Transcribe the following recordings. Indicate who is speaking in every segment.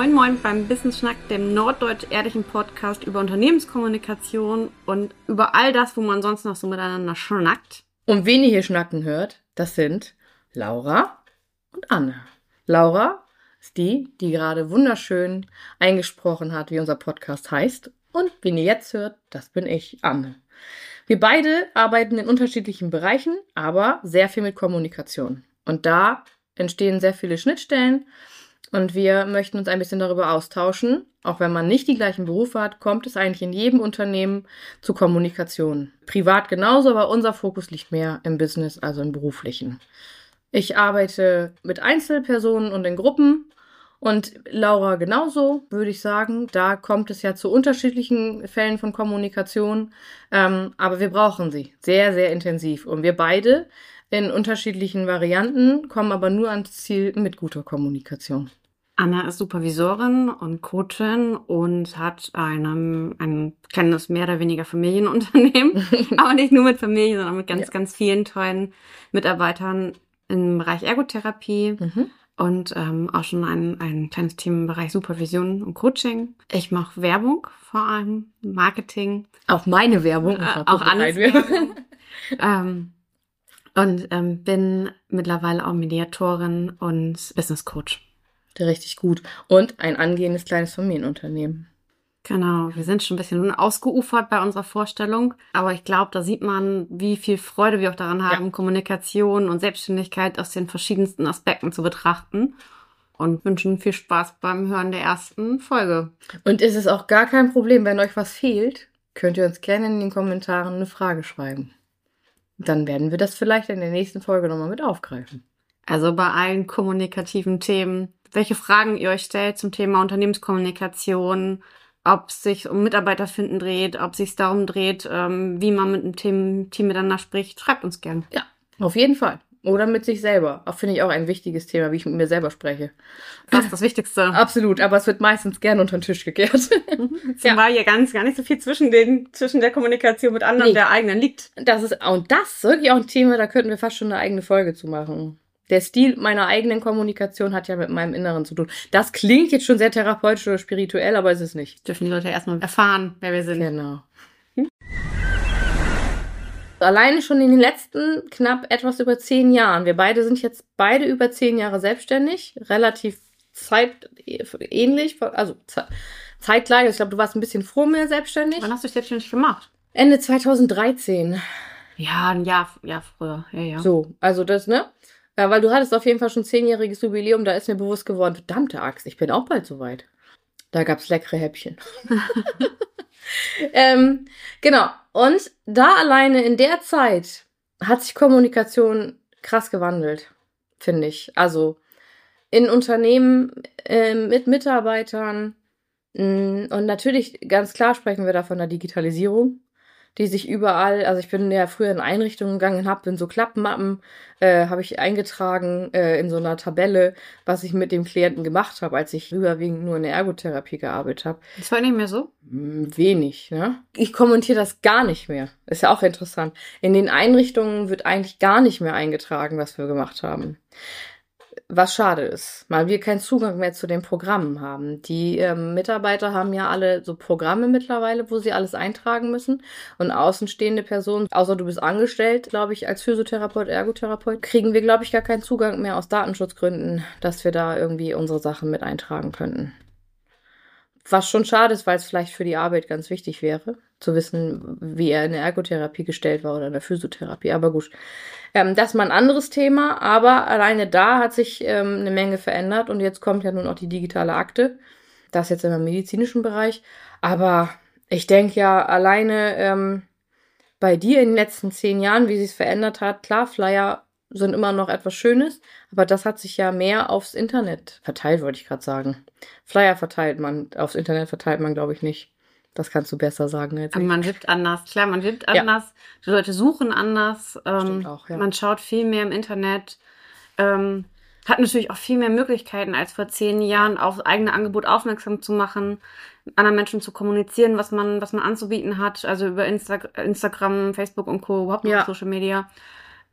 Speaker 1: Moin Moin beim Business Schnack, dem norddeutsch-ehrlichen Podcast über Unternehmenskommunikation und über all das, wo man sonst noch so miteinander schnackt.
Speaker 2: Und wen ihr hier schnacken hört, das sind Laura und Anne. Laura ist die gerade wunderschön eingesprochen hat, wie unser Podcast heißt. Und wen ihr jetzt hört, das bin ich, Anne. Wir beide arbeiten in unterschiedlichen Bereichen, aber sehr viel mit Kommunikation. Und da entstehen sehr viele Schnittstellen und wir möchten uns ein bisschen darüber austauschen. Auch wenn man nicht die gleichen Berufe hat, kommt es eigentlich in jedem Unternehmen zu Kommunikation. Privat genauso, aber unser Fokus liegt mehr im Business, also im Beruflichen. Ich arbeite mit Einzelpersonen und in Gruppen und Laura genauso, würde ich sagen. Da kommt es ja zu unterschiedlichen Fällen von Kommunikation, aber wir brauchen sie sehr, sehr intensiv. Und wir beide in unterschiedlichen Varianten, kommen aber nur ans Ziel mit guter Kommunikation.
Speaker 1: Anna ist Supervisorin und Coachin und hat ein kleines, mehr oder weniger Familienunternehmen. Aber nicht nur mit Familie, sondern mit ganz vielen tollen Mitarbeitern im Bereich Ergotherapie. Und auch schon ein kleines Team im Bereich Supervision und Coaching. Ich mache Werbung, vor allem Marketing.
Speaker 2: Auch meine Werbung.
Speaker 1: Auch Annes Werbung. Und bin mittlerweile auch Mediatorin und Business Coach.
Speaker 2: Richtig gut. Und ein angehendes kleines Familienunternehmen.
Speaker 1: Genau, wir sind schon ein bisschen ausgeufert bei unserer Vorstellung. Aber ich glaube, da sieht man, wie viel Freude wir auch daran haben, Kommunikation und Selbstständigkeit aus den verschiedensten Aspekten zu betrachten. Und wünschen viel Spaß beim Hören der ersten Folge.
Speaker 2: Und es ist auch gar kein Problem, wenn euch was fehlt, könnt ihr uns gerne in den Kommentaren eine Frage schreiben. Dann werden wir das vielleicht in der nächsten Folge nochmal mit aufgreifen.
Speaker 1: Also bei allen kommunikativen Themen, welche Fragen ihr euch stellt zum Thema Unternehmenskommunikation, ob es sich um Mitarbeiterfinden dreht, ob es sich darum dreht, wie man mit einem Team miteinander spricht, schreibt uns gern.
Speaker 2: Ja, auf jeden Fall. Oder mit sich selber. Finde ich auch ein wichtiges Thema, wie ich mit mir selber spreche.
Speaker 1: Das ist das Wichtigste.
Speaker 2: Absolut, aber es wird meistens gern unter den Tisch gekehrt.
Speaker 1: Zumal hier gar nicht so viel zwischen der Kommunikation mit anderen und der eigenen liegt.
Speaker 2: Das ist wirklich auch ein Thema, da könnten wir fast schon eine eigene Folge zu machen. Der Stil meiner eigenen Kommunikation hat ja mit meinem Inneren zu tun. Das klingt jetzt schon sehr therapeutisch oder spirituell, aber es ist nicht.
Speaker 1: Dürfen die Leute erstmal erfahren, wer wir sind.
Speaker 2: Genau. Alleine schon in den letzten knapp etwas über 10 Jahren. Wir beide sind jetzt über 10 Jahre selbstständig. Relativ zeitähnlich, also zeitgleich. Ich glaube, du warst ein bisschen vor mir selbstständig.
Speaker 1: Wann hast du dich selbstständig gemacht?
Speaker 2: Ende 2013.
Speaker 1: Ja, ein Jahr früher. Ja.
Speaker 2: So, also das, ne? Ja, weil du hattest auf jeden Fall schon 10-jähriges Jubiläum, da ist mir bewusst geworden, verdammte Axt, ich bin auch bald soweit. Da gab's leckere Häppchen. Genau. Und da alleine in der Zeit hat sich Kommunikation krass gewandelt, finde ich. Also in Unternehmen, mit Mitarbeitern. Und natürlich, ganz klar sprechen wir da von der Digitalisierung, die sich überall, also ich bin ja früher in Einrichtungen gegangen, habe in so Klappmappen, habe ich eingetragen in so einer Tabelle, was ich mit dem Klienten gemacht habe, als ich überwiegend nur in der Ergotherapie gearbeitet habe.
Speaker 1: Das war nicht mehr so?
Speaker 2: Wenig, ne? Ich kommentiere das gar nicht mehr. Ist ja auch interessant. In den Einrichtungen wird eigentlich gar nicht mehr eingetragen, was wir gemacht haben. Was schade ist, weil wir keinen Zugang mehr zu den Programmen haben. Die Mitarbeiter haben ja alle so Programme mittlerweile, wo sie alles eintragen müssen. Und außenstehende Personen, außer du bist angestellt, glaube ich, als Physiotherapeut, Ergotherapeut, kriegen wir, glaube ich, gar keinen Zugang mehr aus Datenschutzgründen, dass wir da irgendwie unsere Sachen mit eintragen könnten. Was schon schade ist, weil es vielleicht für die Arbeit ganz wichtig wäre, zu wissen, wie er in der Ergotherapie gestellt war oder in der Physiotherapie. Aber gut, das ist mal ein anderes Thema. Aber alleine da hat sich eine Menge verändert. Und jetzt kommt ja nun auch die digitale Akte. Das jetzt im medizinischen Bereich. Aber ich denke ja alleine bei dir in den letzten 10 Jahren, wie sich es verändert hat, klar, Flyer sind immer noch etwas Schönes, aber das hat sich ja mehr aufs Internet verteilt, wollte ich gerade sagen. Flyer verteilt man, aufs Internet verteilt man, glaube ich, nicht. Das kannst du besser sagen als ich.
Speaker 1: Man wirbt anders. Klar, man wirbt anders. Die Leute suchen anders.
Speaker 2: Stimmt auch, ja.
Speaker 1: Man schaut viel mehr im Internet. Hat natürlich auch viel mehr Möglichkeiten als vor 10 Jahren, auf eigene Angebot aufmerksam zu machen, anderen Menschen zu kommunizieren, was man anzubieten hat. Also über Instagram, Facebook und Co., überhaupt noch Social Media.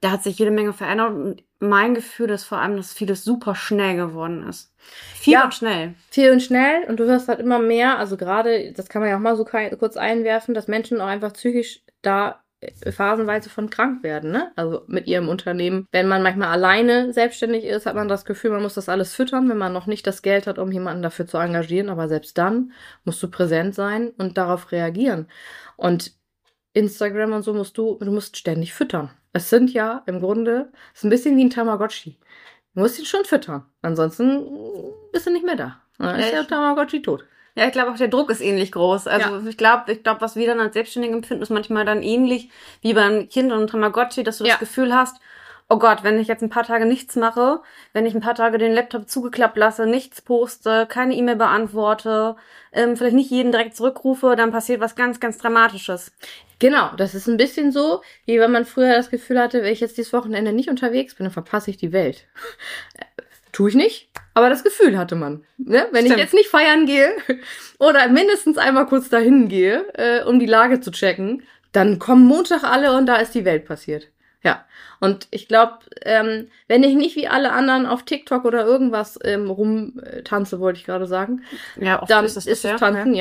Speaker 1: Da hat sich jede Menge verändert und mein Gefühl ist vor allem, dass vieles super schnell geworden ist. Viel und schnell.
Speaker 2: Viel und schnell und du hörst halt immer mehr, also gerade, das kann man ja auch mal so kurz einwerfen, dass Menschen auch einfach psychisch da phasenweise von krank werden, ne? Also mit ihrem Unternehmen. Wenn man manchmal alleine selbstständig ist, hat man das Gefühl, man muss das alles füttern, wenn man noch nicht das Geld hat, um jemanden dafür zu engagieren. Aber selbst dann musst du präsent sein und darauf reagieren. Und Instagram und so du musst ständig füttern. Es sind ja im Grunde, es ist ein bisschen wie ein Tamagotchi. Du musst ihn schon füttern. Ansonsten bist du nicht mehr da. Dann ist der Tamagotchi tot.
Speaker 1: Ja, ich glaube auch, der Druck ist ähnlich groß. Also ich glaube, was wir dann als Selbstständige empfinden, ist manchmal dann ähnlich wie beim Kind und Tamagotchi, dass du das Gefühl hast, oh Gott, wenn ich jetzt ein paar Tage nichts mache, wenn ich ein paar Tage den Laptop zugeklappt lasse, nichts poste, keine E-Mail beantworte, vielleicht nicht jeden direkt zurückrufe, dann passiert was ganz, ganz Dramatisches.
Speaker 2: Genau, das ist ein bisschen so, wie wenn man früher das Gefühl hatte, wenn ich jetzt dieses Wochenende nicht unterwegs bin, dann verpasse ich die Welt. Tue ich nicht, aber das Gefühl hatte man. Ne? Wenn ich jetzt nicht feiern gehe oder mindestens einmal kurz dahin gehe, um die Lage zu checken, dann kommen Montag alle und da ist die Welt passiert. Ja, und ich glaube, wenn ich nicht wie alle anderen auf TikTok oder irgendwas rumtanze, wollte ich gerade sagen,
Speaker 1: ja, oft
Speaker 2: dann
Speaker 1: ist es
Speaker 2: Tanzen,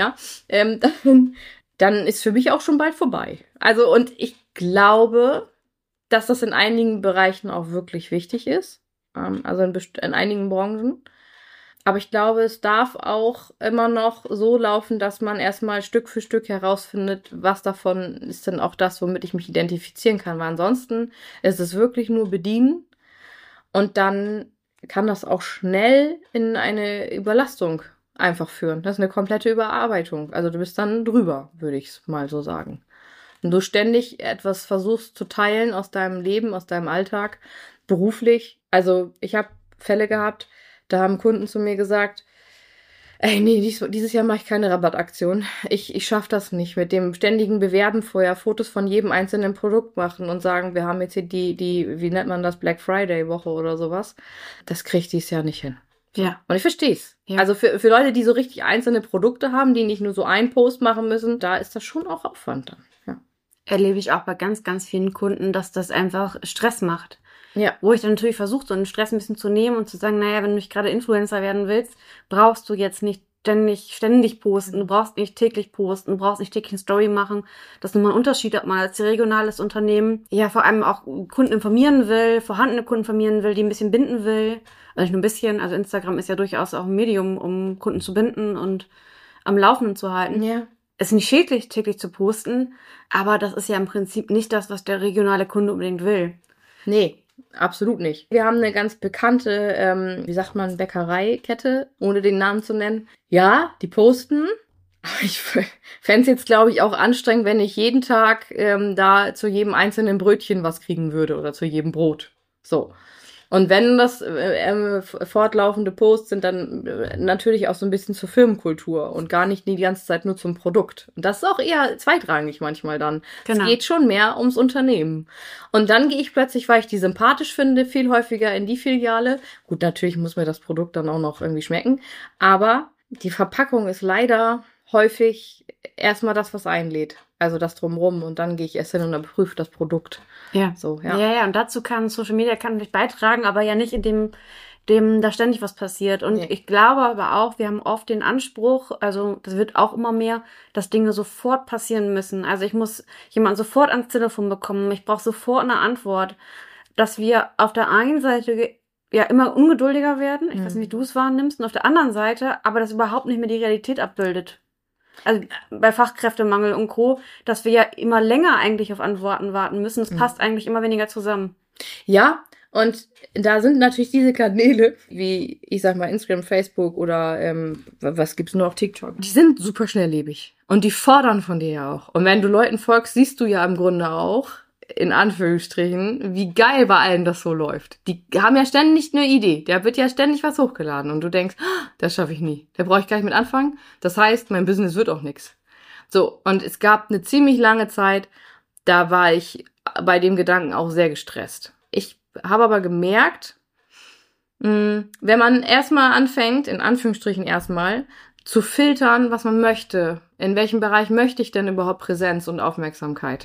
Speaker 2: dann ist für mich auch schon bald vorbei. Also, und ich glaube, dass das in einigen Bereichen auch wirklich wichtig ist. Also in einigen Branchen. Aber ich glaube, es darf auch immer noch so laufen, dass man erstmal Stück für Stück herausfindet, was davon ist denn auch das, womit ich mich identifizieren kann. Weil ansonsten ist es wirklich nur bedienen und dann kann das auch schnell in eine Überlastung einfach führen. Das ist eine komplette Überarbeitung. Also du bist dann drüber, würde ich es mal so sagen. Und du ständig etwas versuchst zu teilen aus deinem Leben, aus deinem Alltag, beruflich. Also ich habe Fälle gehabt, da haben Kunden zu mir gesagt, ey, nee, dieses Jahr mache ich keine Rabattaktion. Ich schaffe das nicht mit dem ständigen Bewerben vorher, Fotos von jedem einzelnen Produkt machen und sagen, wir haben jetzt hier wie nennt man das, Black Friday Woche oder sowas. Das kriege ich dieses Jahr nicht hin.
Speaker 1: Ja.
Speaker 2: Und ich verstehe es.
Speaker 1: Ja.
Speaker 2: Also für Leute, die so richtig einzelne Produkte haben, die nicht nur so einen Post machen müssen, da ist das schon auch Aufwand dann. Ja.
Speaker 1: Erlebe ich auch bei ganz, ganz vielen Kunden, dass das einfach Stress macht.
Speaker 2: Ja.
Speaker 1: Wo ich dann natürlich versuche, so einen Stress ein bisschen zu nehmen und zu sagen, naja, wenn du nicht gerade Influencer werden willst, brauchst du jetzt nicht ständig posten, du brauchst nicht täglich posten, du brauchst nicht täglich eine Story machen. Das ist nochmal ein Unterschied, ob man als regionales Unternehmen ja vor allem auch Kunden informieren will, vorhandene Kunden informieren will, die ein bisschen binden will. Also nicht nur ein bisschen, also Instagram ist ja durchaus auch ein Medium, um Kunden zu binden und am Laufenden zu halten.
Speaker 2: Ja.
Speaker 1: Es ist nicht schädlich, täglich zu posten, aber das ist ja im Prinzip nicht das, was der regionale Kunde unbedingt will.
Speaker 2: Nee. Absolut nicht. Wir haben eine ganz bekannte, Bäckereikette, ohne den Namen zu nennen. Ja, die posten. Ich fände es jetzt, glaube ich, auch anstrengend, wenn ich jeden Tag da zu jedem einzelnen Brötchen was kriegen würde oder zu jedem Brot. So. Und wenn das fortlaufende Posts sind, dann natürlich auch so ein bisschen zur Firmenkultur und gar nicht die ganze Zeit nur zum Produkt. Und das ist auch eher zweitrangig manchmal dann. Genau. Es geht schon mehr ums Unternehmen. Und dann gehe ich plötzlich, weil ich die sympathisch finde, viel häufiger in die Filiale. Gut, natürlich muss mir das Produkt dann auch noch irgendwie schmecken. Aber die Verpackung ist leider häufig erstmal das, was einlädt. Also das Drumrum. Und dann gehe ich erst hin und prüfe das Produkt.
Speaker 1: Ja.
Speaker 2: So, ja.
Speaker 1: Ja, und dazu kann Social Media natürlich beitragen, aber ja nicht in dem da ständig was passiert. Und ich glaube aber auch, wir haben oft den Anspruch, also das wird auch immer mehr, dass Dinge sofort passieren müssen. Also ich muss jemanden sofort ans Telefon bekommen, ich brauche sofort eine Antwort, dass wir auf der einen Seite ja immer ungeduldiger werden, ich weiß nicht, wie du es wahrnimmst, und auf der anderen Seite aber das überhaupt nicht mehr die Realität abbildet. Also bei Fachkräftemangel und Co., dass wir ja immer länger eigentlich auf Antworten warten müssen. Es passt eigentlich immer weniger zusammen.
Speaker 2: Ja, und da sind natürlich diese Kanäle, wie, ich sag mal, Instagram, Facebook oder was gibt's nur auf TikTok, die sind super schnelllebig. Und die fordern von dir ja auch. Und wenn du Leuten folgst, siehst du ja im Grunde auch, in Anführungsstrichen, wie geil bei allen das so läuft. Die haben ja ständig eine Idee. Da wird ja ständig was hochgeladen. Und du denkst, das schaffe ich nie. Da brauche ich gar nicht mit anfangen. Das heißt, mein Business wird auch nix. So, und es gab eine ziemlich lange Zeit, da war ich bei dem Gedanken auch sehr gestresst. Ich habe aber gemerkt, wenn man erstmal anfängt, in Anführungsstrichen erstmal, zu filtern, was man möchte In welchem Bereich möchte ich denn überhaupt Präsenz und Aufmerksamkeit?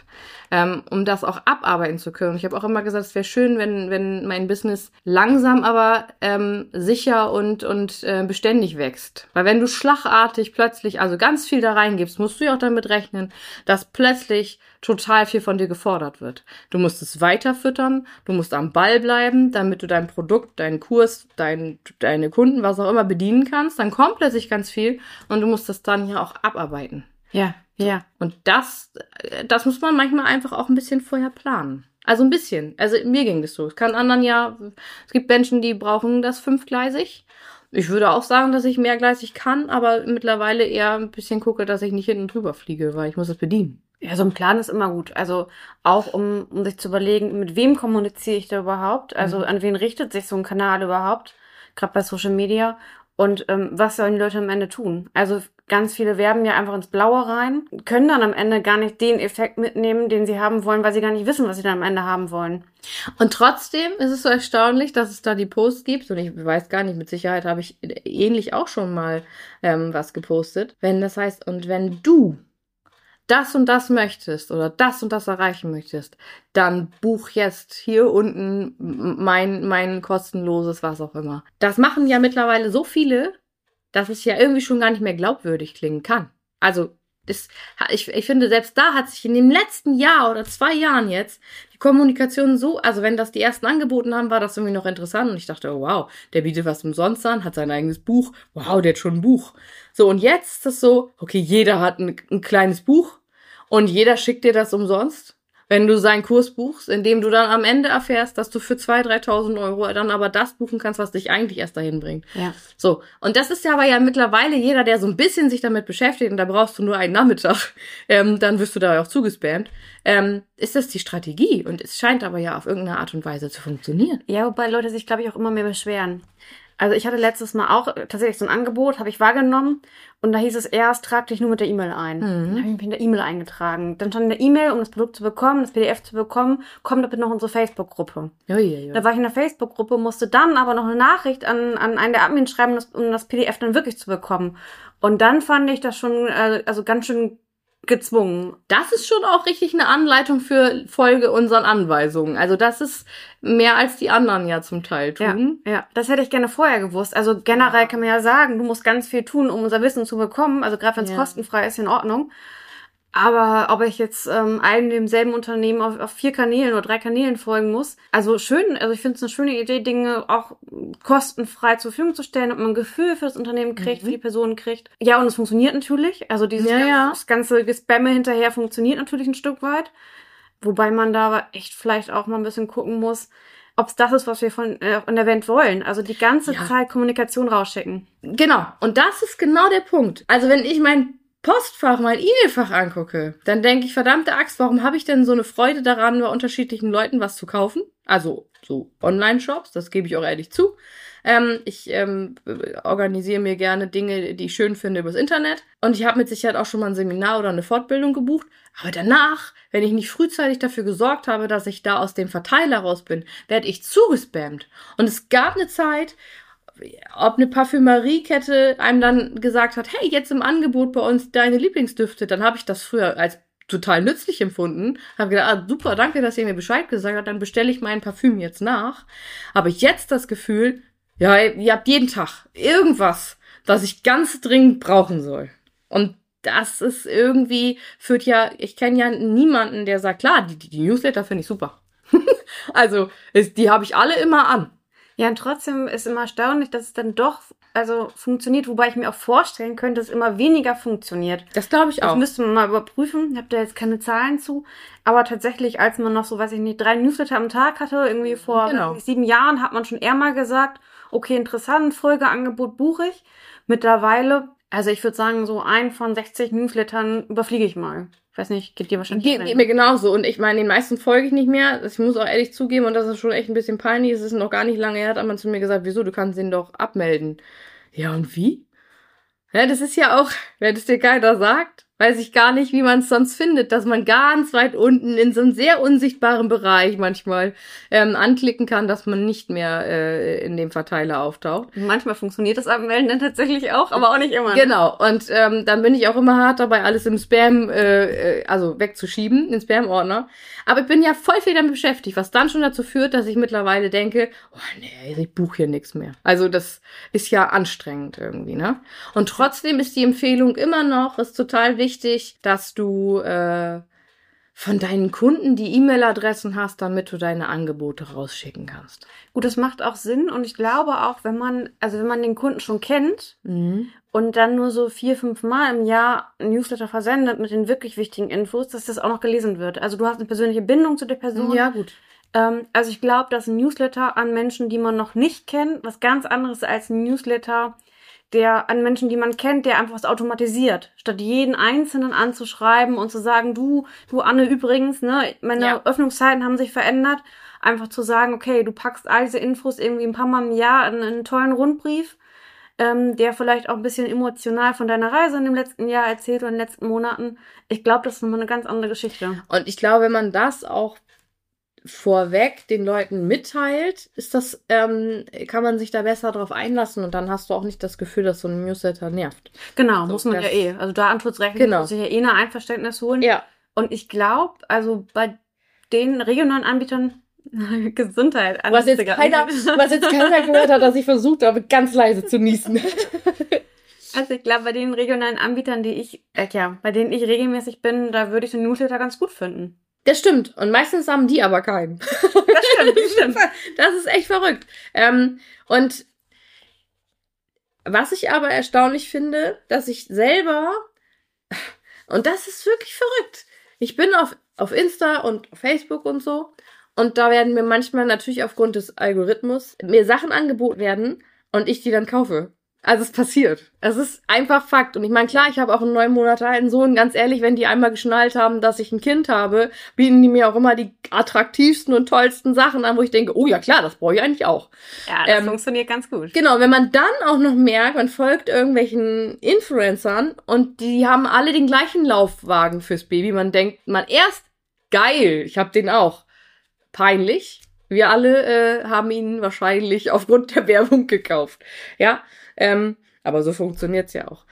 Speaker 2: Um das auch abarbeiten zu können. Ich habe auch immer gesagt, es wäre schön, wenn mein Business langsam, aber sicher und beständig wächst. Weil wenn du schlagartig plötzlich, also ganz viel da reingibst, musst du ja auch damit rechnen, dass plötzlich total viel von dir gefordert wird. Du musst es weiter füttern, du musst am Ball bleiben, damit du dein Produkt, deinen Kurs, deine Kunden, was auch immer bedienen kannst. Dann kommt plötzlich ganz viel und du musst das dann ja auch abarbeiten.
Speaker 1: Ja, ja.
Speaker 2: Und das muss man manchmal einfach auch ein bisschen vorher planen. Also ein bisschen. Also mir ging das so. Es kann anderen es gibt Menschen, die brauchen das 5-gleisig. Ich würde auch sagen, dass ich mehrgleisig kann, aber mittlerweile eher ein bisschen gucke, dass ich nicht hinten drüber fliege, weil ich muss es bedienen.
Speaker 1: Ja, so ein Plan ist immer gut. Also auch, um sich zu überlegen, mit wem kommuniziere ich da überhaupt? Also an wen richtet sich so ein Kanal überhaupt? Gerade bei Social Media. Und was sollen die Leute am Ende tun? Also ganz viele werben ja einfach ins Blaue rein, können dann am Ende gar nicht den Effekt mitnehmen, den sie haben wollen, weil sie gar nicht wissen, was sie dann am Ende haben wollen.
Speaker 2: Und trotzdem ist es so erstaunlich, dass es da die Posts gibt. Und ich weiß gar nicht, mit Sicherheit habe ich ähnlich auch schon mal was gepostet. Wenn das heißt, und wenn du das und das möchtest oder das und das erreichen möchtest, dann buch jetzt hier unten mein kostenloses was auch immer. Das machen ja mittlerweile so viele, dass es ja irgendwie schon gar nicht mehr glaubwürdig klingen kann. Also ich finde, selbst da hat sich in dem letzten Jahr oder 2 Jahren jetzt die Kommunikation so, also wenn das die ersten angeboten haben, war das irgendwie noch interessant und ich dachte, oh, wow, der bietet was umsonst an, hat sein eigenes Buch, wow, der hat schon ein Buch. So, und jetzt ist das so, okay, jeder hat ein kleines Buch und jeder schickt dir das umsonst, wenn du seinen Kurs buchst, indem du dann am Ende erfährst, dass du für 2.000, 3.000 Euro dann aber das buchen kannst, was dich eigentlich erst dahin bringt.
Speaker 1: Ja.
Speaker 2: So, und das ist ja aber ja mittlerweile jeder, der so ein bisschen sich damit beschäftigt, und da brauchst du nur einen Nachmittag, dann wirst du da auch zugespammt, ist das die Strategie. Und es scheint aber ja auf irgendeine Art und Weise zu funktionieren.
Speaker 1: Ja, wobei Leute sich, glaube ich, auch immer mehr beschweren. Also ich hatte letztes Mal auch tatsächlich so ein Angebot, habe ich wahrgenommen und da hieß es erst, trag dich nur mit der E-Mail ein. Dann habe ich mich in der E-Mail eingetragen. Dann stand in der E-Mail, um das Produkt zu bekommen, das PDF zu bekommen, komm doch bitte noch in unsere Facebook-Gruppe.
Speaker 2: Ja.
Speaker 1: Da war ich in der Facebook-Gruppe, musste dann aber noch eine Nachricht an einen der Admins schreiben, um das PDF dann wirklich zu bekommen. Und dann fand ich das schon also ganz schön gezwungen.
Speaker 2: Das ist schon auch richtig eine Anleitung für Folge unseren Anweisungen. Also das ist mehr als die anderen ja zum Teil tun.
Speaker 1: Ja, das hätte ich gerne vorher gewusst. Also generell kann man ja sagen, du musst ganz viel tun, um unser Wissen zu bekommen. Also gerade wenn es kostenfrei ist, in Ordnung. Aber ob ich jetzt einem demselben Unternehmen auf 4 Kanälen oder 3 Kanälen folgen muss, also schön, also ich finde es eine schöne Idee, Dinge auch kostenfrei zur Verfügung zu stellen, ob man ein Gefühl für das Unternehmen kriegt, für die Personen kriegt. Ja, und es funktioniert natürlich. Also das ganze Gespamme hinterher funktioniert natürlich ein Stück weit. Wobei man da aber echt vielleicht auch mal ein bisschen gucken muss, ob es das ist, was wir von der Welt wollen. Also die ganze Zeit Kommunikation rausschicken.
Speaker 2: Genau. Und das ist genau der Punkt. Also wenn ich mein Postfach, mein E-Mail-Fach angucke, dann denke ich, verdammte Axt, warum habe ich denn so eine Freude daran, bei unterschiedlichen Leuten was zu kaufen? Also so Online-Shops, das gebe ich auch ehrlich zu. Ich organisiere mir gerne Dinge, die ich schön finde, übers Internet. Und ich habe mit Sicherheit auch schon mal ein Seminar oder eine Fortbildung gebucht. Aber danach, wenn ich nicht frühzeitig dafür gesorgt habe, dass ich da aus dem Verteiler raus bin, werde ich zugespammt. Und es gab eine Zeit, ob eine Parfümeriekette einem dann gesagt hat, hey, jetzt im Angebot bei uns deine Lieblingsdüfte, dann habe ich das früher als total nützlich empfunden. Habe gedacht, super, danke, dass ihr mir Bescheid gesagt habt, dann bestelle ich mein Parfüm jetzt nach. Habe ich jetzt das Gefühl, ja, ihr habt jeden Tag irgendwas, was ich ganz dringend brauchen soll. Und das ist irgendwie, ich kenne ja niemanden, der sagt, klar, die Newsletter finde ich super. Also, die habe ich alle immer an.
Speaker 1: Ja, und trotzdem ist immer erstaunlich, dass es dann doch funktioniert, wobei ich mir auch vorstellen könnte, dass es immer weniger funktioniert.
Speaker 2: Das glaube ich auch.
Speaker 1: Das müsste man mal überprüfen. Ich habe da jetzt keine Zahlen zu. Aber tatsächlich, als man noch so, 3 Newsletter am Tag hatte, irgendwie vor 7 Jahren, hat man schon eher mal gesagt, okay, interessant, Folgeangebot buche ich. Mittlerweile, also ich würde sagen, so einen von 60 Newslettern überfliege ich mal. Ich weiß nicht, geht dir wahrscheinlich
Speaker 2: Geht mir genauso. Und ich meine, den meisten folge ich nicht mehr. Ich muss auch ehrlich zugeben, und das ist schon echt ein bisschen peinlich. Es ist noch gar nicht lange her, hat man zu mir gesagt, wieso, du kannst den doch abmelden. Ja, und wie? Ja, das ist ja auch, wenn es dir keiner sagt, Weiß ich gar nicht, wie man es sonst findet, dass man ganz weit unten in so einem sehr unsichtbaren Bereich manchmal anklicken kann, dass man nicht mehr in dem Verteiler auftaucht.
Speaker 1: Manchmal funktioniert das Abmelden dann tatsächlich auch, aber auch nicht immer.
Speaker 2: Genau, und dann bin ich auch immer hart dabei, alles im Spam, also wegzuschieben, den Spam-Ordner. Aber ich bin ja voll viel damit beschäftigt, was dann schon dazu führt, dass ich mittlerweile denke, oh nee, ich buche hier nichts mehr. Also das ist ja anstrengend irgendwie, ne? Und trotzdem ist die Empfehlung immer noch, ist total wichtig, dass du von deinen Kunden die E-Mail-Adressen hast, damit du deine Angebote rausschicken kannst.
Speaker 1: Gut, das macht auch Sinn und ich glaube auch, wenn man den Kunden schon kennt und dann nur so 4-5 Mal im Jahr ein Newsletter versendet mit den wirklich wichtigen Infos, dass das auch noch gelesen wird. Also du hast eine persönliche Bindung zu der Person.
Speaker 2: Ja, gut.
Speaker 1: Also ich glaube, dass ein Newsletter an Menschen, die man noch nicht kennt, was ganz anderes als ein Newsletter, der an Menschen, die man kennt, der einfach was automatisiert. Statt jeden Einzelnen anzuschreiben und zu sagen, du Anne, übrigens, ne, meine Öffnungszeiten haben sich verändert. Einfach zu sagen, okay, du packst all diese Infos irgendwie ein paar Mal im Jahr in einen tollen Rundbrief, der vielleicht auch ein bisschen emotional von deiner Reise in dem letzten Jahr erzählt oder in den letzten Monaten. Ich glaube, das ist nochmal eine ganz andere Geschichte.
Speaker 2: Und ich glaube, wenn man das auch vorweg den Leuten mitteilt, ist das, kann man sich da besser drauf einlassen und dann hast du auch nicht das Gefühl, dass so ein Newsletter nervt.
Speaker 1: Genau, so, muss man ja eh. Also Datenschutzrechtlich muss sich ja eh ein Einverständnis holen.
Speaker 2: Ja.
Speaker 1: Und ich glaube, also bei den regionalen Anbietern Gesundheit.
Speaker 2: Was jetzt keiner gehört hat, dass ich versucht habe, ganz leise zu niesen.
Speaker 1: Also ich glaube, bei den regionalen Anbietern, bei denen ich regelmäßig bin, da würde ich den Newsletter ganz gut finden.
Speaker 2: Das stimmt. Und meistens haben die aber keinen.
Speaker 1: Das stimmt.
Speaker 2: Das ist echt verrückt. Und was ich aber erstaunlich finde, dass ich selber, und das ist wirklich verrückt, ich bin auf Insta und auf Facebook und so, und da werden mir manchmal natürlich aufgrund des Algorithmus mir Sachen angeboten werden und ich die dann kaufe. Also es passiert. Es ist einfach Fakt. Und ich meine, klar, ich habe auch einen 9 Monate alten Sohn. Ganz ehrlich, wenn die einmal geschnallt haben, dass ich ein Kind habe, bieten die mir auch immer die attraktivsten und tollsten Sachen an, wo ich denke, oh ja klar, das brauche ich eigentlich auch.
Speaker 1: Ja, das funktioniert ganz gut.
Speaker 2: Genau, wenn man dann auch noch merkt, man folgt irgendwelchen Influencern und die haben alle den gleichen Laufwagen fürs Baby. Man denkt, geil, ich habe den auch. Peinlich. Wir alle haben ihn wahrscheinlich aufgrund der Werbung gekauft. Ja, aber so funktioniert's ja auch.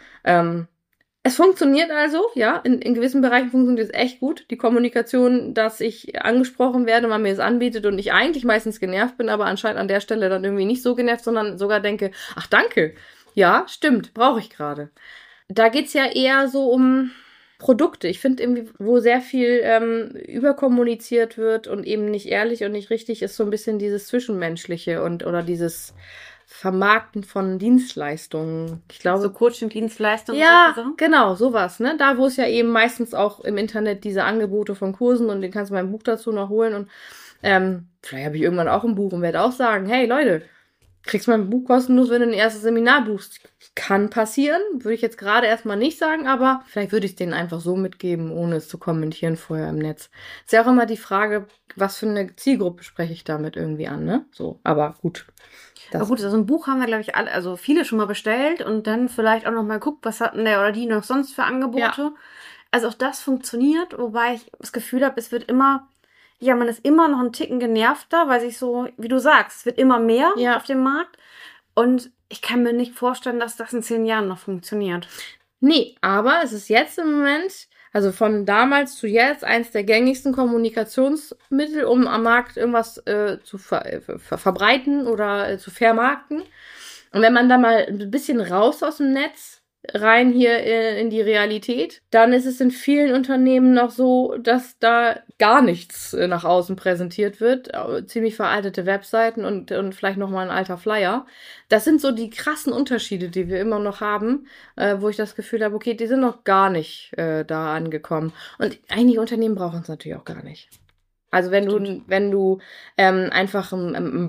Speaker 2: Es funktioniert also, ja, in gewissen Bereichen funktioniert es echt gut. Die Kommunikation, dass ich angesprochen werde, man mir es anbietet und ich eigentlich meistens genervt bin, aber anscheinend an der Stelle dann irgendwie nicht so genervt, sondern sogar denke, ach danke, ja, stimmt, brauche ich gerade. Da geht's ja eher so um Produkte. Ich finde irgendwie, wo sehr viel überkommuniziert wird und eben nicht ehrlich und nicht richtig, ist so ein bisschen dieses Zwischenmenschliche oder dieses Vermarkten von Dienstleistungen. Ich glaube,
Speaker 1: so Coaching-Dienstleistungen.
Speaker 2: Ja, so. Genau, sowas, ne? Da, wo es ja eben meistens auch im Internet diese Angebote von Kursen und den kannst du mein Buch dazu noch holen und vielleicht habe ich irgendwann auch ein Buch und werde auch sagen, hey Leute, kriegst mein Buch kostenlos, wenn du ein erstes Seminar buchst. Kann passieren, würde ich jetzt gerade erstmal nicht sagen, aber vielleicht würde ich es denen einfach so mitgeben, ohne es zu kommentieren vorher im Netz. Ist ja auch immer die Frage, was für eine Zielgruppe spreche ich damit irgendwie an, ne? So, aber gut.
Speaker 1: Aber gut, also ein Buch haben wir, glaube ich, alle, also viele schon mal bestellt und dann vielleicht auch noch mal guckt, was hatten der oder die noch sonst für Angebote. Ja. Also auch das funktioniert, wobei ich das Gefühl habe, es wird immer, man ist immer noch einen Ticken genervter, weil sich so, wie du sagst, es wird immer mehr auf dem Markt und ich kann mir nicht vorstellen, dass das in 10 Jahren noch funktioniert.
Speaker 2: Nee, aber es ist jetzt im Moment, also von damals zu jetzt, eins der gängigsten Kommunikationsmittel, um am Markt irgendwas zu verbreiten oder zu vermarkten. Und wenn man da mal ein bisschen raus aus dem Netz, rein hier in die Realität, dann ist es in vielen Unternehmen noch so, dass da gar nichts nach außen präsentiert wird. Ziemlich veraltete Webseiten und vielleicht nochmal ein alter Flyer. Das sind so die krassen Unterschiede, die wir immer noch haben, wo ich das Gefühl habe, okay, die sind noch gar nicht da angekommen. Und einige Unternehmen brauchen es natürlich auch gar nicht. Also wenn du einfach ein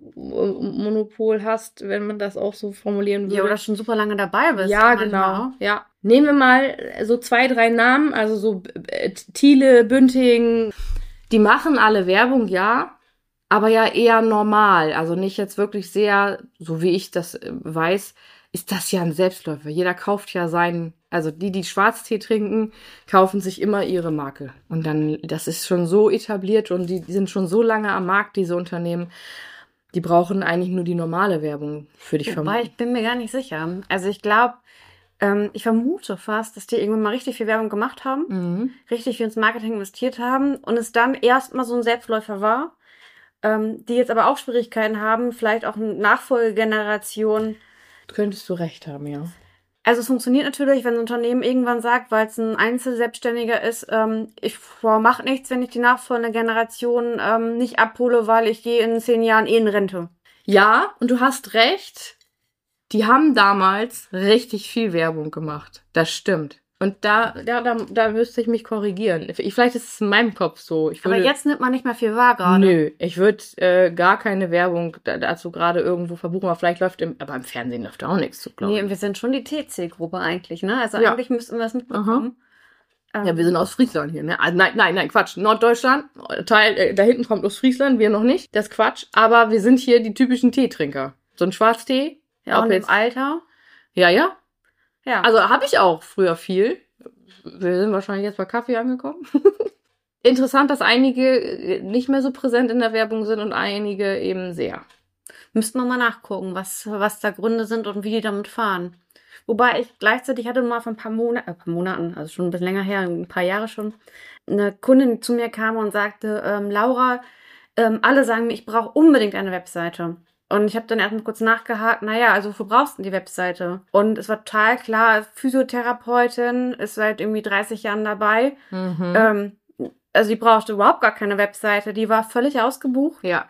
Speaker 2: Marktmonopol hast, wenn man das auch so formulieren würde.
Speaker 1: Ja, oder schon super lange dabei bist.
Speaker 2: Ja, genau. Ja. Nehmen wir mal so 2, 3 Namen, also so Thiele, Bünding, die machen alle Werbung, ja, aber ja eher normal. Also nicht jetzt wirklich sehr, so wie ich das weiß, ist das ja ein Selbstläufer. Jeder kauft ja also die Schwarztee trinken, kaufen sich immer ihre Marke. Und dann, das ist schon so etabliert und die sind schon so lange am Markt, diese Unternehmen. Die brauchen eigentlich nur die normale Werbung, würde ich vermuten.
Speaker 1: Wobei, ich bin mir gar nicht sicher. Also ich glaube, ich vermute fast, dass die irgendwann mal richtig viel Werbung gemacht haben, richtig viel ins Marketing investiert haben und es dann erstmal so ein Selbstläufer war, die jetzt aber auch Schwierigkeiten haben, vielleicht auch eine Nachfolgegeneration.
Speaker 2: Könntest du recht haben, ja.
Speaker 1: Also es funktioniert natürlich, wenn ein Unternehmen irgendwann sagt, weil es ein Einzelselbstständiger ist, ich mache nichts, wenn ich die nachfolgende Generation nicht abhole, weil ich gehe in 10 Jahren in Rente.
Speaker 2: Ja, und du hast recht. Die haben damals richtig viel Werbung gemacht. Das stimmt. Und da müsste ich mich korrigieren. Vielleicht ist es in meinem Kopf so.
Speaker 1: Aber jetzt nimmt man nicht mehr viel wahr gerade.
Speaker 2: Nö, ich würde gar keine Werbung dazu gerade irgendwo verbuchen. Aber vielleicht aber im Fernsehen läuft da auch nichts zu, glaube ich.
Speaker 1: Nee, wir sind schon die TC-Gruppe eigentlich, ne? Also eigentlich müssten wir das mitbekommen.
Speaker 2: Ja, wir sind aus Friesland hier, ne? Also nein, Quatsch. Norddeutschland, Teil, da hinten kommt Ostfriesland, wir noch nicht. Das ist Quatsch. Aber wir sind hier die typischen Teetrinker. So ein Schwarztee.
Speaker 1: Ja, auch im Alter.
Speaker 2: Ja. Also habe ich auch früher viel. Wir sind wahrscheinlich jetzt bei Kaffee angekommen. Interessant, dass einige nicht mehr so präsent in der Werbung sind und einige eben sehr.
Speaker 1: Müssten wir mal nachgucken, was da Gründe sind und wie die damit fahren. Wobei ich gleichzeitig hatte mal vor ein paar Monaten, also schon ein bisschen länger her, ein paar Jahre schon, eine Kundin, die zu mir kam und sagte, Laura, alle sagen mir, ich brauche unbedingt eine Webseite. Und ich habe dann erstmal kurz nachgehakt, also wofür brauchst du denn die Webseite? Und es war total klar, Physiotherapeutin, ist seit irgendwie 30 Jahren dabei. Also die brauchte überhaupt gar keine Webseite, die war völlig ausgebucht.
Speaker 2: Ja.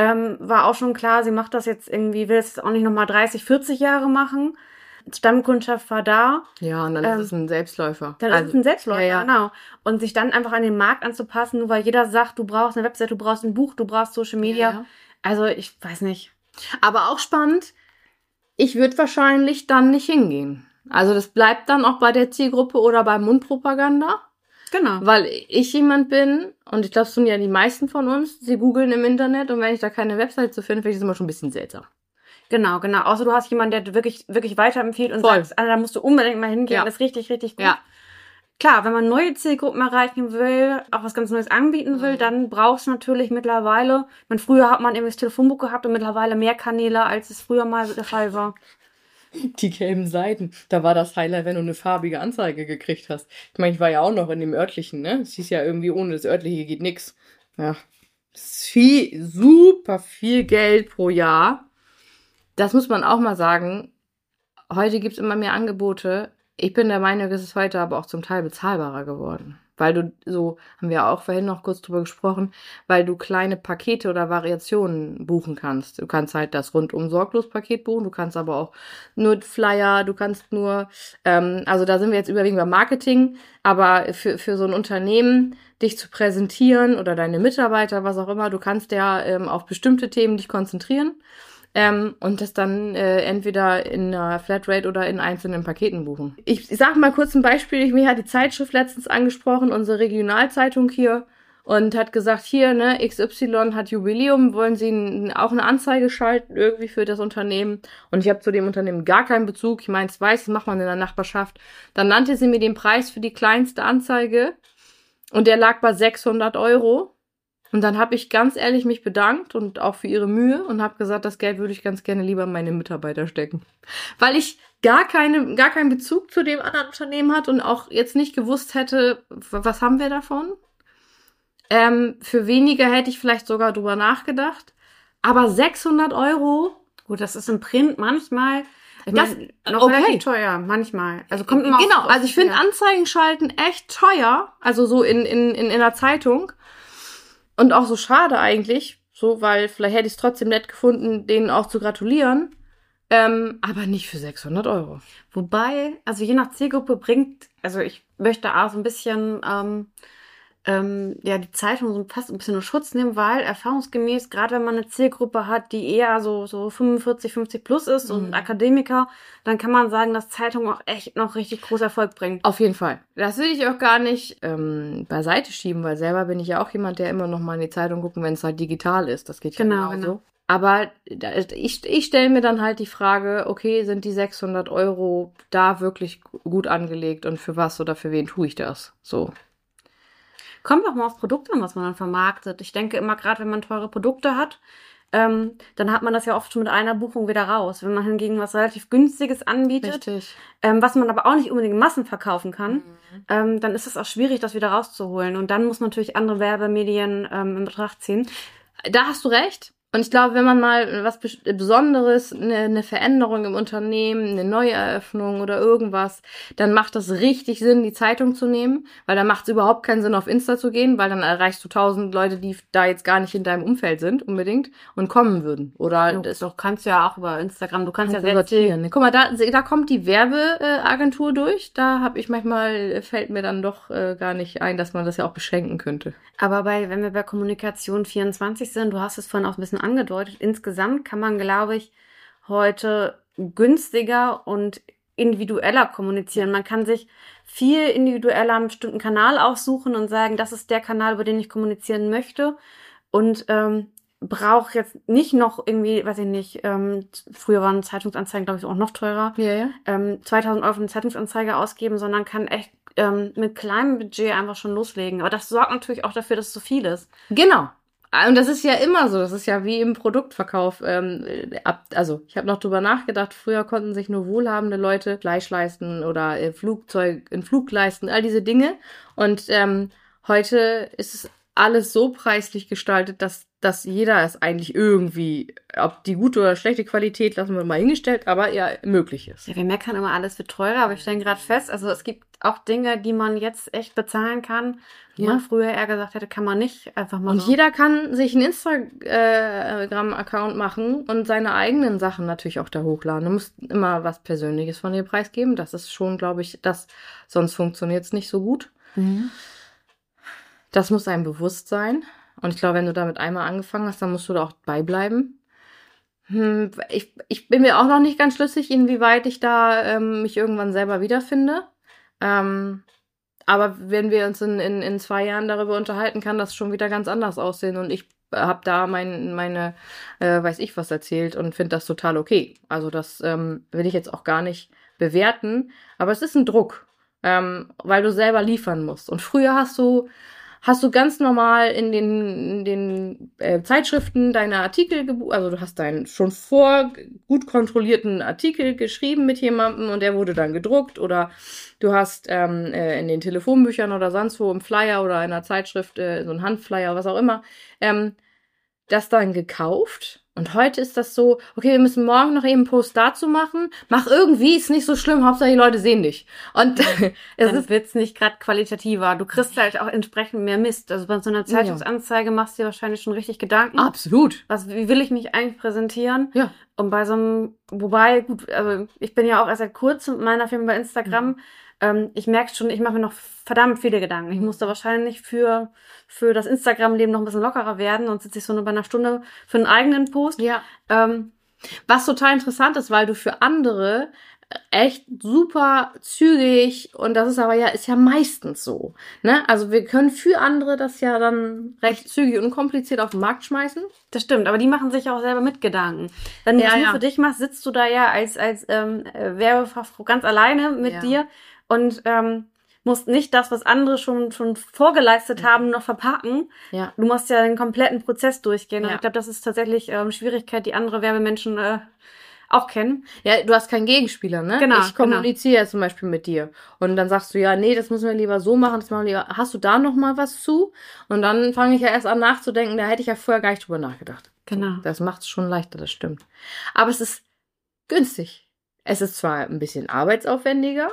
Speaker 1: War auch schon klar, sie macht das jetzt irgendwie, will es auch nicht nochmal 30, 40 Jahre machen. Stammkundschaft war da.
Speaker 2: Ja, und dann ist es ein Selbstläufer.
Speaker 1: Dann ist es ein Selbstläufer, genau. Und sich dann einfach an den Markt anzupassen, nur weil jeder sagt, du brauchst eine Webseite, du brauchst ein Buch, du brauchst Social Media.
Speaker 2: Ja.
Speaker 1: Also ich weiß nicht.
Speaker 2: Aber auch spannend, ich würde wahrscheinlich dann nicht hingehen. Also das bleibt dann auch bei der Zielgruppe oder bei Mundpropaganda.
Speaker 1: Genau.
Speaker 2: Weil ich jemand bin, und ich glaube, es tun ja die meisten von uns, sie googeln im Internet und wenn ich da keine Website zu finde, finde ich das immer schon ein bisschen seltsam.
Speaker 1: Genau. Außer du hast jemanden, der wirklich, wirklich weiterempfiehlt und sagst, da musst du unbedingt mal hingehen, das ist richtig, richtig gut.
Speaker 2: Ja.
Speaker 1: Klar, wenn man neue Zielgruppen erreichen will, auch was ganz Neues anbieten will, dann brauchst du natürlich mittlerweile, früher hat man eben das Telefonbuch gehabt und mittlerweile mehr Kanäle, als es früher mal der Fall war.
Speaker 2: Die gelben Seiten, da war das Highlight, wenn du eine farbige Anzeige gekriegt hast. Ich meine, ich war ja auch noch in dem örtlichen, ne? Es hieß ja irgendwie, ohne das örtliche geht nix. Ja, das ist super viel Geld pro Jahr. Das muss man auch mal sagen. Heute gibt's immer mehr Angebote. Ich bin der Meinung, es ist heute aber auch zum Teil bezahlbarer geworden. Weil du haben wir auch vorhin noch kurz drüber gesprochen, weil du kleine Pakete oder Variationen buchen kannst. Du kannst halt das Rundum-Sorglos-Paket buchen, du kannst aber auch nur Flyer, du kannst nur, also da sind wir jetzt überwiegend beim Marketing, aber für so ein Unternehmen, dich zu präsentieren oder deine Mitarbeiter, was auch immer, du kannst ja auf bestimmte Themen dich konzentrieren. Und das dann entweder in einer Flatrate oder in einzelnen Paketen buchen. Ich sag mal kurz ein Beispiel. Mir hat die Zeitschrift letztens angesprochen, unsere Regionalzeitung hier, und hat gesagt, hier, ne, XY hat Jubiläum, wollen Sie auch eine Anzeige schalten irgendwie für das Unternehmen? Und ich habe zu dem Unternehmen gar keinen Bezug. Ich meine, das macht man in der Nachbarschaft. Dann nannte sie mir den Preis für die kleinste Anzeige und der lag bei 600 €. Und dann habe ich ganz ehrlich mich bedankt und auch für ihre Mühe und habe gesagt, das Geld würde ich ganz gerne lieber in meine Mitarbeiter stecken. Weil ich gar keinen Bezug zu dem anderen Unternehmen hatte und auch jetzt nicht gewusst hätte, was haben wir davon? Für weniger hätte ich vielleicht sogar drüber nachgedacht. Aber 600 €?
Speaker 1: Gut, das ist im Print manchmal noch relativ teuer, manchmal. Also kommt immer
Speaker 2: Genau, also ich finde Anzeigen schalten echt teuer, also so in der Zeitung. Und auch so schade eigentlich, weil vielleicht hätte ich es trotzdem nett gefunden, denen auch zu gratulieren, aber nicht für 600 €.
Speaker 1: Wobei, also je nach Zielgruppe ich möchte auch so ein bisschen, die Zeitung so fast ein bisschen in Schutz nehmen, weil erfahrungsgemäß, gerade wenn man eine Zielgruppe hat, die eher so 45, 50 plus ist und Akademiker, dann kann man sagen, dass Zeitung auch echt noch richtig groß Erfolg bringt.
Speaker 2: Auf jeden Fall. Das will ich auch gar nicht beiseite schieben, weil selber bin ich ja auch jemand, der immer noch mal in die Zeitung guckt, wenn es halt digital ist. Das geht ja genauso. Genau. Aber ich stelle mir dann halt die Frage, okay, sind die 600 Euro da wirklich gut angelegt und für was oder für wen tue ich das? So.
Speaker 1: Kommt auch mal aufs Produkt an, was man dann vermarktet. Ich denke immer, gerade wenn man teure Produkte hat, dann hat man das ja oft schon mit einer Buchung wieder raus. Wenn man hingegen was relativ Günstiges anbietet,
Speaker 2: Richtig.
Speaker 1: Was man aber auch nicht unbedingt in Massen verkaufen kann, dann ist es auch schwierig, das wieder rauszuholen. Und dann muss man natürlich andere Werbemedien in Betracht ziehen.
Speaker 2: Da hast du recht. Und ich glaube, wenn man mal was Besonderes, eine Veränderung im Unternehmen, eine Neueröffnung oder irgendwas, dann macht das richtig Sinn, die Zeitung zu nehmen, weil dann macht es überhaupt keinen Sinn, auf Insta zu gehen, weil dann erreichst du 1000 Leute, die da jetzt gar nicht in deinem Umfeld sind, unbedingt, und kommen würden. Oder
Speaker 1: Doch, kannst du ja auch über Instagram, du kannst ja selbst
Speaker 2: sortieren. Guck mal, da kommt die Werbeagentur durch, da habe ich manchmal, fällt mir dann doch gar nicht ein, dass man das ja auch beschränken könnte.
Speaker 1: Aber wenn wir bei Kommunikation 24 sind, du hast es vorhin auch ein bisschen angedeutet, insgesamt kann man, glaube ich, heute günstiger und individueller kommunizieren. Man kann sich viel individueller einen bestimmten Kanal aussuchen und sagen, das ist der Kanal, über den ich kommunizieren möchte. Und brauche jetzt nicht noch irgendwie, weiß ich nicht, früher waren Zeitungsanzeigen, glaube ich, auch noch teurer, 2000 Euro für eine Zeitungsanzeige ausgeben, sondern kann echt mit kleinem Budget einfach schon loslegen. Aber das sorgt natürlich auch dafür, dass es so viel ist.
Speaker 2: Genau. Und das ist ja immer so, das ist ja wie im Produktverkauf. Also ich habe noch drüber nachgedacht, früher konnten sich nur wohlhabende Leute Fleisch leisten oder einen Flug leisten, all diese Dinge. Und heute ist es alles so preislich gestaltet, dass jeder es eigentlich irgendwie, ob die gute oder schlechte Qualität, lassen wir mal hingestellt, aber ja möglich ist.
Speaker 1: Ja, wir meckern immer, alles wird teurer, aber ich stelle gerade fest, also es gibt auch Dinge, die man jetzt echt bezahlen kann, wo man früher eher gesagt hätte, kann man nicht einfach mal.
Speaker 2: Und jeder kann sich einen Instagram-Account machen und seine eigenen Sachen natürlich auch da hochladen. Du musst immer was Persönliches von dir preisgeben. Das ist schon, glaube ich, sonst funktioniert es nicht so gut.
Speaker 1: Mhm.
Speaker 2: Das muss einem bewusst sein. Und ich glaube, wenn du damit einmal angefangen hast, dann musst du da auch beibleiben. Ich bin mir auch noch nicht ganz schlüssig, inwieweit ich da mich irgendwann selber wiederfinde. Aber wenn wir uns in 2 Jahren darüber unterhalten, kann das schon wieder ganz anders aussehen. Und ich habe da meine weiß ich was erzählt und finde das total okay. Also das will ich jetzt auch gar nicht bewerten. Aber es ist ein Druck, weil du selber liefern musst. Und früher hast du ganz normal in den Zeitschriften deine Artikel also du hast deinen schon gut kontrollierten Artikel geschrieben mit jemandem und der wurde dann gedruckt, oder du hast in den Telefonbüchern oder sonst wo im Flyer oder in einer Zeitschrift so ein Handflyer, was auch immer, das dann gekauft. Und heute ist das so, okay, wir müssen morgen noch eben einen Post dazu machen. Mach irgendwie, ist nicht so schlimm, Hauptsache die Leute sehen dich. Und
Speaker 1: es wird's nicht gerade qualitativer. Du kriegst halt auch entsprechend mehr Mist. Also bei so einer Zeitungsanzeige machst du dir wahrscheinlich schon richtig Gedanken.
Speaker 2: Absolut.
Speaker 1: Wie will ich mich eigentlich präsentieren?
Speaker 2: Ja.
Speaker 1: Und bei so einem, wobei, gut, also ich bin ja auch erst seit kurzem mit meiner Firma bei Instagram. Ich merke schon, ich mache mir noch verdammt viele Gedanken. Ich muss da wahrscheinlich für das Instagram-Leben noch ein bisschen lockerer werden, sonst sitze ich so nur bei einer Stunde für einen eigenen Post.
Speaker 2: Ja. Was total interessant ist, weil du für andere echt super zügig, und das ist ja meistens so, ne? Also wir können für andere das ja dann recht zügig und unkompliziert auf den Markt schmeißen.
Speaker 1: Das stimmt, aber die machen sich auch selber mit Gedanken. Wenn du das nur für dich machst, sitzt du da ja als Werbefachfrau ganz alleine mit dir und musst nicht das, was andere schon vorgeleistet haben, noch verpacken. Ja. Du musst ja den kompletten Prozess durchgehen. Und ich glaube, das ist tatsächlich Schwierigkeit, die andere Werbemenschen auch kennen.
Speaker 2: Ja, du hast keinen Gegenspieler, ne?
Speaker 1: Genau.
Speaker 2: Ich kommuniziere ja zum Beispiel mit dir. Und dann sagst du, ja, nee, das müssen wir lieber so machen, das machen wir lieber. Hast du da noch mal was zu? Und dann fange ich ja erst an nachzudenken, da hätte ich ja vorher gar nicht drüber nachgedacht.
Speaker 1: Genau.
Speaker 2: Das macht es schon leichter, das stimmt. Aber es ist günstig. Es ist zwar ein bisschen arbeitsaufwendiger,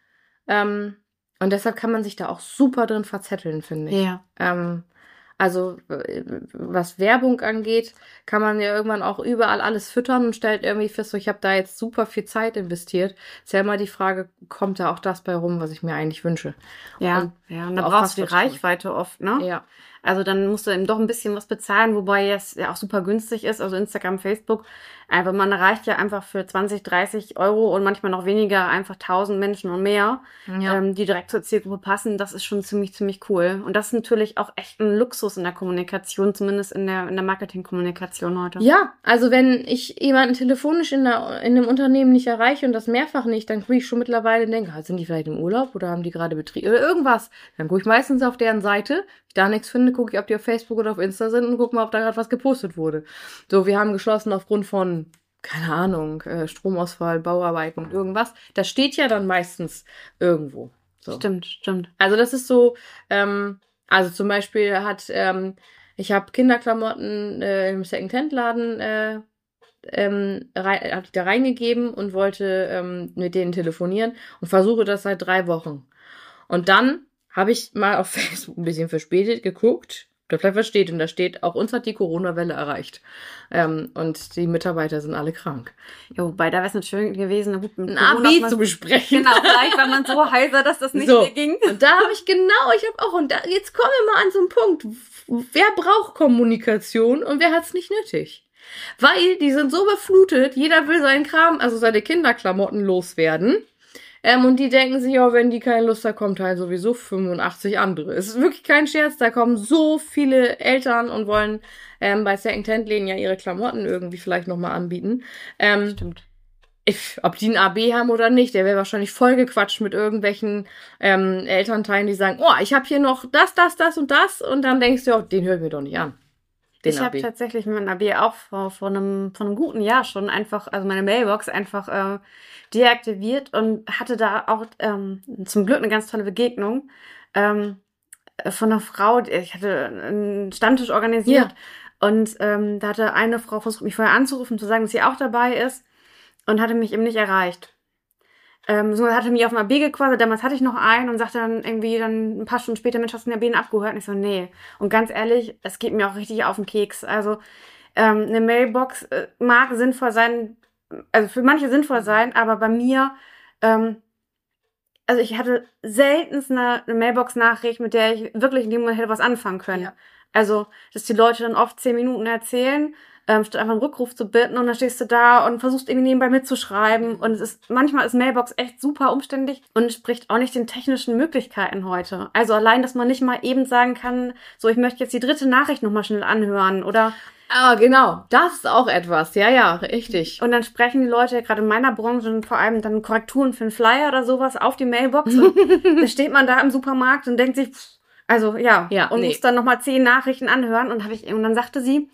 Speaker 2: und deshalb kann man sich da auch super drin verzetteln, finde ich.
Speaker 1: Ja.
Speaker 2: Also, was Werbung angeht, kann man ja irgendwann auch überall alles füttern und stellt irgendwie fest, so, ich habe da jetzt super viel Zeit investiert. Ist ja immer die Frage, kommt da auch das bei rum, was ich mir eigentlich wünsche?
Speaker 1: Ja, und dann brauchst du die Reichweite oft, ne?
Speaker 2: Ja.
Speaker 1: Also dann musst du eben doch ein bisschen was bezahlen, wobei es ja auch super günstig ist. Also Instagram, Facebook, einfach man erreicht ja einfach für 20, 30 Euro und manchmal noch weniger einfach 1000 Menschen und mehr, die direkt zur Zielgruppe passen. Das ist schon ziemlich, ziemlich cool. Und das ist natürlich auch echt ein Luxus, Luxus in der Kommunikation, zumindest in der Marketingkommunikation heute.
Speaker 2: Ja, also wenn ich jemanden telefonisch in einem Unternehmen nicht erreiche und das mehrfach nicht, dann gucke ich schon mittlerweile und denke, sind die vielleicht im Urlaub oder haben die gerade Betrieb oder irgendwas. Dann gucke ich meistens auf deren Seite. Wenn ich da nichts finde, gucke ich, ob die auf Facebook oder auf Insta sind und gucke mal, ob da gerade was gepostet wurde. So, wir haben geschlossen aufgrund von, keine Ahnung, Stromausfall, Bauarbeiten, irgendwas. Das steht ja dann meistens irgendwo. So.
Speaker 1: Stimmt.
Speaker 2: Also das ist so, also zum Beispiel ich habe Kinderklamotten im Second-Hand-Laden hab ich da reingegeben und wollte mit denen telefonieren und versuche das seit 3 Wochen. Und dann habe ich mal auf Facebook ein bisschen verspätet geguckt, ob da vielleicht was steht. Und da steht, auch uns hat die Corona-Welle erreicht. Und die Mitarbeiter sind alle krank.
Speaker 1: Ja, wobei da wäre es nicht schön gewesen,
Speaker 2: ein AB zu besprechen.
Speaker 1: Genau, vielleicht war man so heiser, dass das nicht mehr ging.
Speaker 2: Und da habe ich jetzt kommen wir mal an so einen Punkt. Wer braucht Kommunikation und wer hat es nicht nötig? Weil die sind so überflutet, jeder will seinen Kram, also seine Kinderklamotten loswerden. Und die denken sich, wenn die keine Lust haben, kommt halt sowieso 85 andere. Es ist wirklich kein Scherz, da kommen so viele Eltern und wollen bei Second-Hand-Läden ja ihre Klamotten irgendwie vielleicht nochmal anbieten.
Speaker 1: Stimmt.
Speaker 2: Ob die ein AB haben oder nicht, der wäre wahrscheinlich vollgequatscht mit irgendwelchen Elternteilen, die sagen, ich habe hier noch das und das. Und dann denkst du, den hören wir doch nicht an.
Speaker 1: Ich habe tatsächlich mit meinem AB auch vor einem guten Jahr schon einfach, also meine Mailbox einfach deaktiviert und hatte da auch zum Glück eine ganz tolle Begegnung von einer Frau. Ich hatte einen Stammtisch organisiert und da hatte eine Frau versucht, mich vorher anzurufen, zu sagen, dass sie auch dabei ist und hatte mich eben nicht erreicht. So hatte mich auf dem AB gequasselt, damals hatte ich noch einen und sagte dann irgendwie dann ein paar Stunden später, Mensch, hast du den AB abgehört? Und ich so, nee. Und ganz ehrlich, es geht mir auch richtig auf den Keks. Also eine Mailbox mag sinnvoll sein, also für manche sinnvoll sein, aber bei mir, also ich hatte seltenst eine Mailbox-Nachricht, mit der ich wirklich in dem Moment hätte was anfangen können. Ja. Also, dass die Leute dann oft 10 Minuten erzählen, statt einfach einen Rückruf zu bitten und dann stehst du da und versuchst irgendwie nebenbei mitzuschreiben und manchmal ist Mailbox echt super umständlich und entspricht auch nicht den technischen Möglichkeiten heute. Also allein, dass man nicht mal eben sagen kann, so, ich möchte jetzt die 3. Nachricht nochmal schnell anhören oder...
Speaker 2: genau, das ist auch etwas, ja, richtig.
Speaker 1: Und dann sprechen die Leute, gerade in meiner Branche, vor allem dann Korrekturen für einen Flyer oder sowas auf die Mailbox und dann steht man da im Supermarkt und denkt sich, muss dann nochmal 10 Nachrichten anhören und dann sagte sie,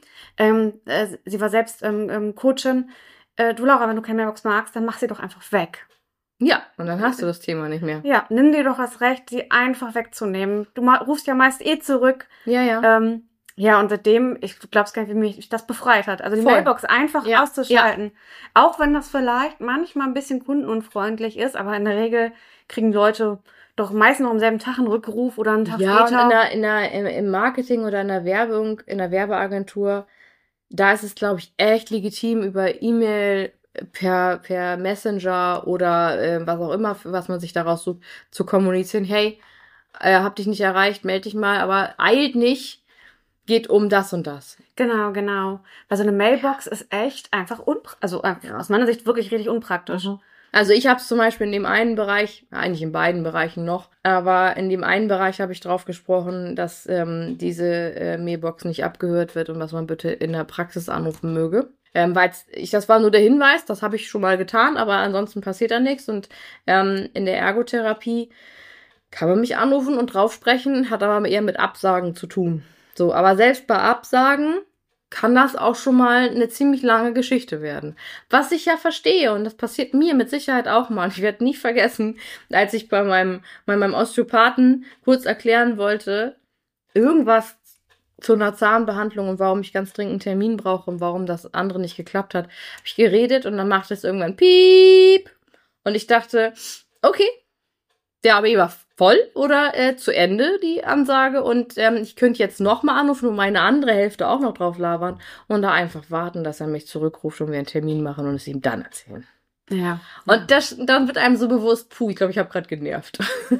Speaker 1: sie war selbst Coachin, du Laura, wenn du keine Mailbox magst, dann mach sie doch einfach weg.
Speaker 2: Ja, und dann hast du das Thema nicht mehr.
Speaker 1: Ja, nimm dir doch das Recht, sie einfach wegzunehmen. Du rufst ja meist zurück.
Speaker 2: Ja.
Speaker 1: Ja, und seitdem, ich glaub's gar nicht, wie mich das befreit hat. Also die Mailbox einfach auszuschalten. Ja. Auch wenn das vielleicht manchmal ein bisschen kundenunfreundlich ist, aber in der Regel kriegen Leute doch meistens noch am selben Tag einen Rückruf oder einen Tag später.
Speaker 2: Ja, im Marketing oder in der Werbung, in der Werbeagentur, da ist es, glaube ich, echt legitim, über E-Mail, per Messenger oder was auch immer, was man sich daraus sucht, zu kommunizieren. Hey, hab dich nicht erreicht, melde dich mal, aber eilt nicht. Geht um das und das.
Speaker 1: Genau. Weil so eine Mailbox ist echt einfach aus meiner Sicht wirklich richtig unpraktisch.
Speaker 2: Mhm. Also ich habe es zum Beispiel in dem einen Bereich, eigentlich in beiden Bereichen noch, aber in dem einen Bereich habe ich drauf gesprochen, dass diese Mailbox nicht abgehört wird und dass man bitte in der Praxis anrufen möge. Das war nur der Hinweis, das habe ich schon mal getan, aber ansonsten passiert da nichts. Und in der Ergotherapie kann man mich anrufen und drauf sprechen, hat aber eher mit Absagen zu tun. So, aber selbst bei Absagen kann das auch schon mal eine ziemlich lange Geschichte werden. Was ich ja verstehe, und das passiert mir mit Sicherheit auch mal. Ich werde nie vergessen, als ich bei meinem Osteopathen kurz erklären wollte, irgendwas zu einer Zahnbehandlung und warum ich ganz dringend einen Termin brauche und warum das andere nicht geklappt hat, habe ich geredet und dann machte es irgendwann Piep. Und ich dachte, okay, der AB war voll oder zu Ende, die Ansage. Und ich könnte jetzt nochmal anrufen und meine andere Hälfte auch noch drauf labern und da einfach warten, dass er mich zurückruft und wir einen Termin machen und es ihm dann erzählen.
Speaker 1: Ja.
Speaker 2: Und dann wird einem so bewusst, ich glaube, ich habe gerade genervt.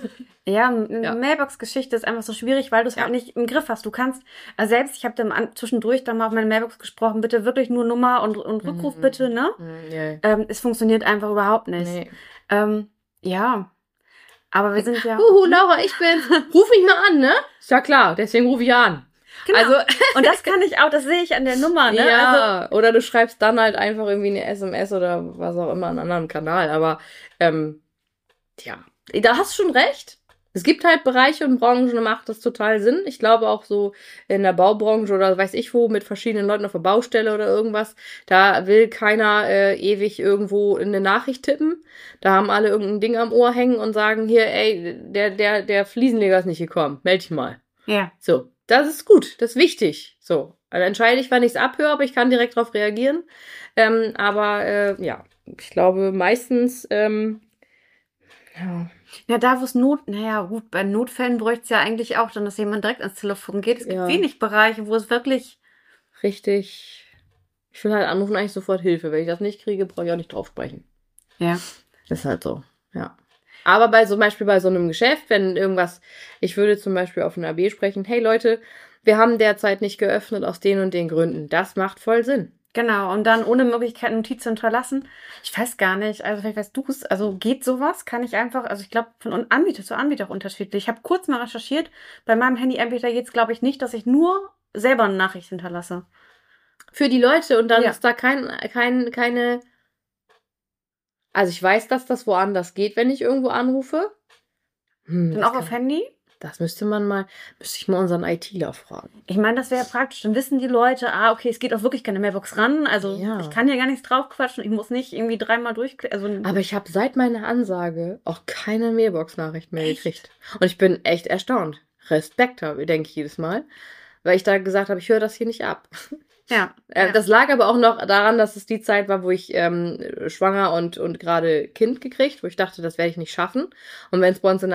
Speaker 1: Ja, eine Mailbox-Geschichte ist einfach so schwierig, weil du es halt nicht im Griff hast. Du kannst, also selbst, ich habe dann zwischendurch dann mal auf meine Mailbox gesprochen, bitte wirklich nur Nummer und Rückruf bitte, ne?
Speaker 2: Yeah.
Speaker 1: Es funktioniert einfach überhaupt nicht.
Speaker 2: Nee.
Speaker 1: Ja. Aber wir sind ja...
Speaker 2: Laura, ich bin's. Ruf mich mal an, ne? Ist ja klar, deswegen rufe ich an.
Speaker 1: Genau.
Speaker 2: Also,
Speaker 1: und das kann ich auch, das sehe ich an der Nummer, ne?
Speaker 2: ja, also, oder du schreibst dann halt einfach irgendwie eine SMS oder was auch immer, einen anderen Kanal. Aber, ja, da hast du schon recht. Es gibt halt Bereiche und Branchen, da macht das total Sinn. Ich glaube auch so in der Baubranche oder weiß ich wo, mit verschiedenen Leuten auf der Baustelle oder irgendwas, da will keiner ewig irgendwo eine Nachricht tippen. Da haben alle irgendein Ding am Ohr hängen und sagen, hier, ey, der Fliesenleger ist nicht gekommen, meld dich mal.
Speaker 1: Ja.
Speaker 2: So, das ist gut, das ist wichtig. So, dann entscheide ich, wann ich es abhöre, aber ich kann direkt darauf reagieren. Aber ja, ich glaube meistens, ja.
Speaker 1: Ja, da wo es naja, gut, bei Notfällen bräuchte es ja eigentlich auch dann, dass jemand direkt ans Telefon geht. Es gibt
Speaker 2: Ja.
Speaker 1: wenig Bereiche, wo es wirklich...
Speaker 2: Richtig. Ich will halt anrufen eigentlich sofort Hilfe. Wenn ich das nicht kriege, brauche ich auch nicht drauf sprechen.
Speaker 1: Ja.
Speaker 2: Das ist halt so, ja. Aber zum Beispiel bei so einem Geschäft, wenn irgendwas, ich würde zum Beispiel auf ein AB sprechen, hey Leute, wir haben derzeit nicht geöffnet aus den und den Gründen. Das macht voll Sinn.
Speaker 1: Genau, und dann ohne Möglichkeit Notiz zu hinterlassen. Ich weiß gar nicht, also vielleicht weißt du es, also geht sowas? Kann ich einfach, also ich glaube von Anbieter zu Anbieter auch unterschiedlich. Ich habe kurz mal recherchiert, bei meinem Handyanbieter geht es glaube ich nicht, dass ich nur selber eine Nachricht hinterlasse.
Speaker 2: Für die Leute und dann
Speaker 1: Ja.
Speaker 2: ist da keine, also ich weiß, dass das woanders geht, wenn ich irgendwo anrufe.
Speaker 1: Dann auch auf Handy?
Speaker 2: Das müsste ich mal unseren ITler fragen.
Speaker 1: Ich meine, das wäre praktisch. Dann wissen die Leute, okay, es geht auch wirklich keine Mailbox ran. Also
Speaker 2: Ja.
Speaker 1: ich kann hier gar nichts draufquatschen. Ich muss nicht irgendwie dreimal durchklicken. Also,
Speaker 2: Aber ich habe seit meiner Ansage auch keine Mailbox-Nachricht mehr gekriegt. Und ich bin echt erstaunt. Respekt habe, denke ich jedes Mal. Weil ich da gesagt habe, ich höre das hier nicht ab.
Speaker 1: ja.
Speaker 2: Das lag aber auch noch daran, dass es die Zeit war, wo ich schwanger und gerade Kind gekriegt, wo ich dachte, das werde ich nicht schaffen. Und wenn es bei uns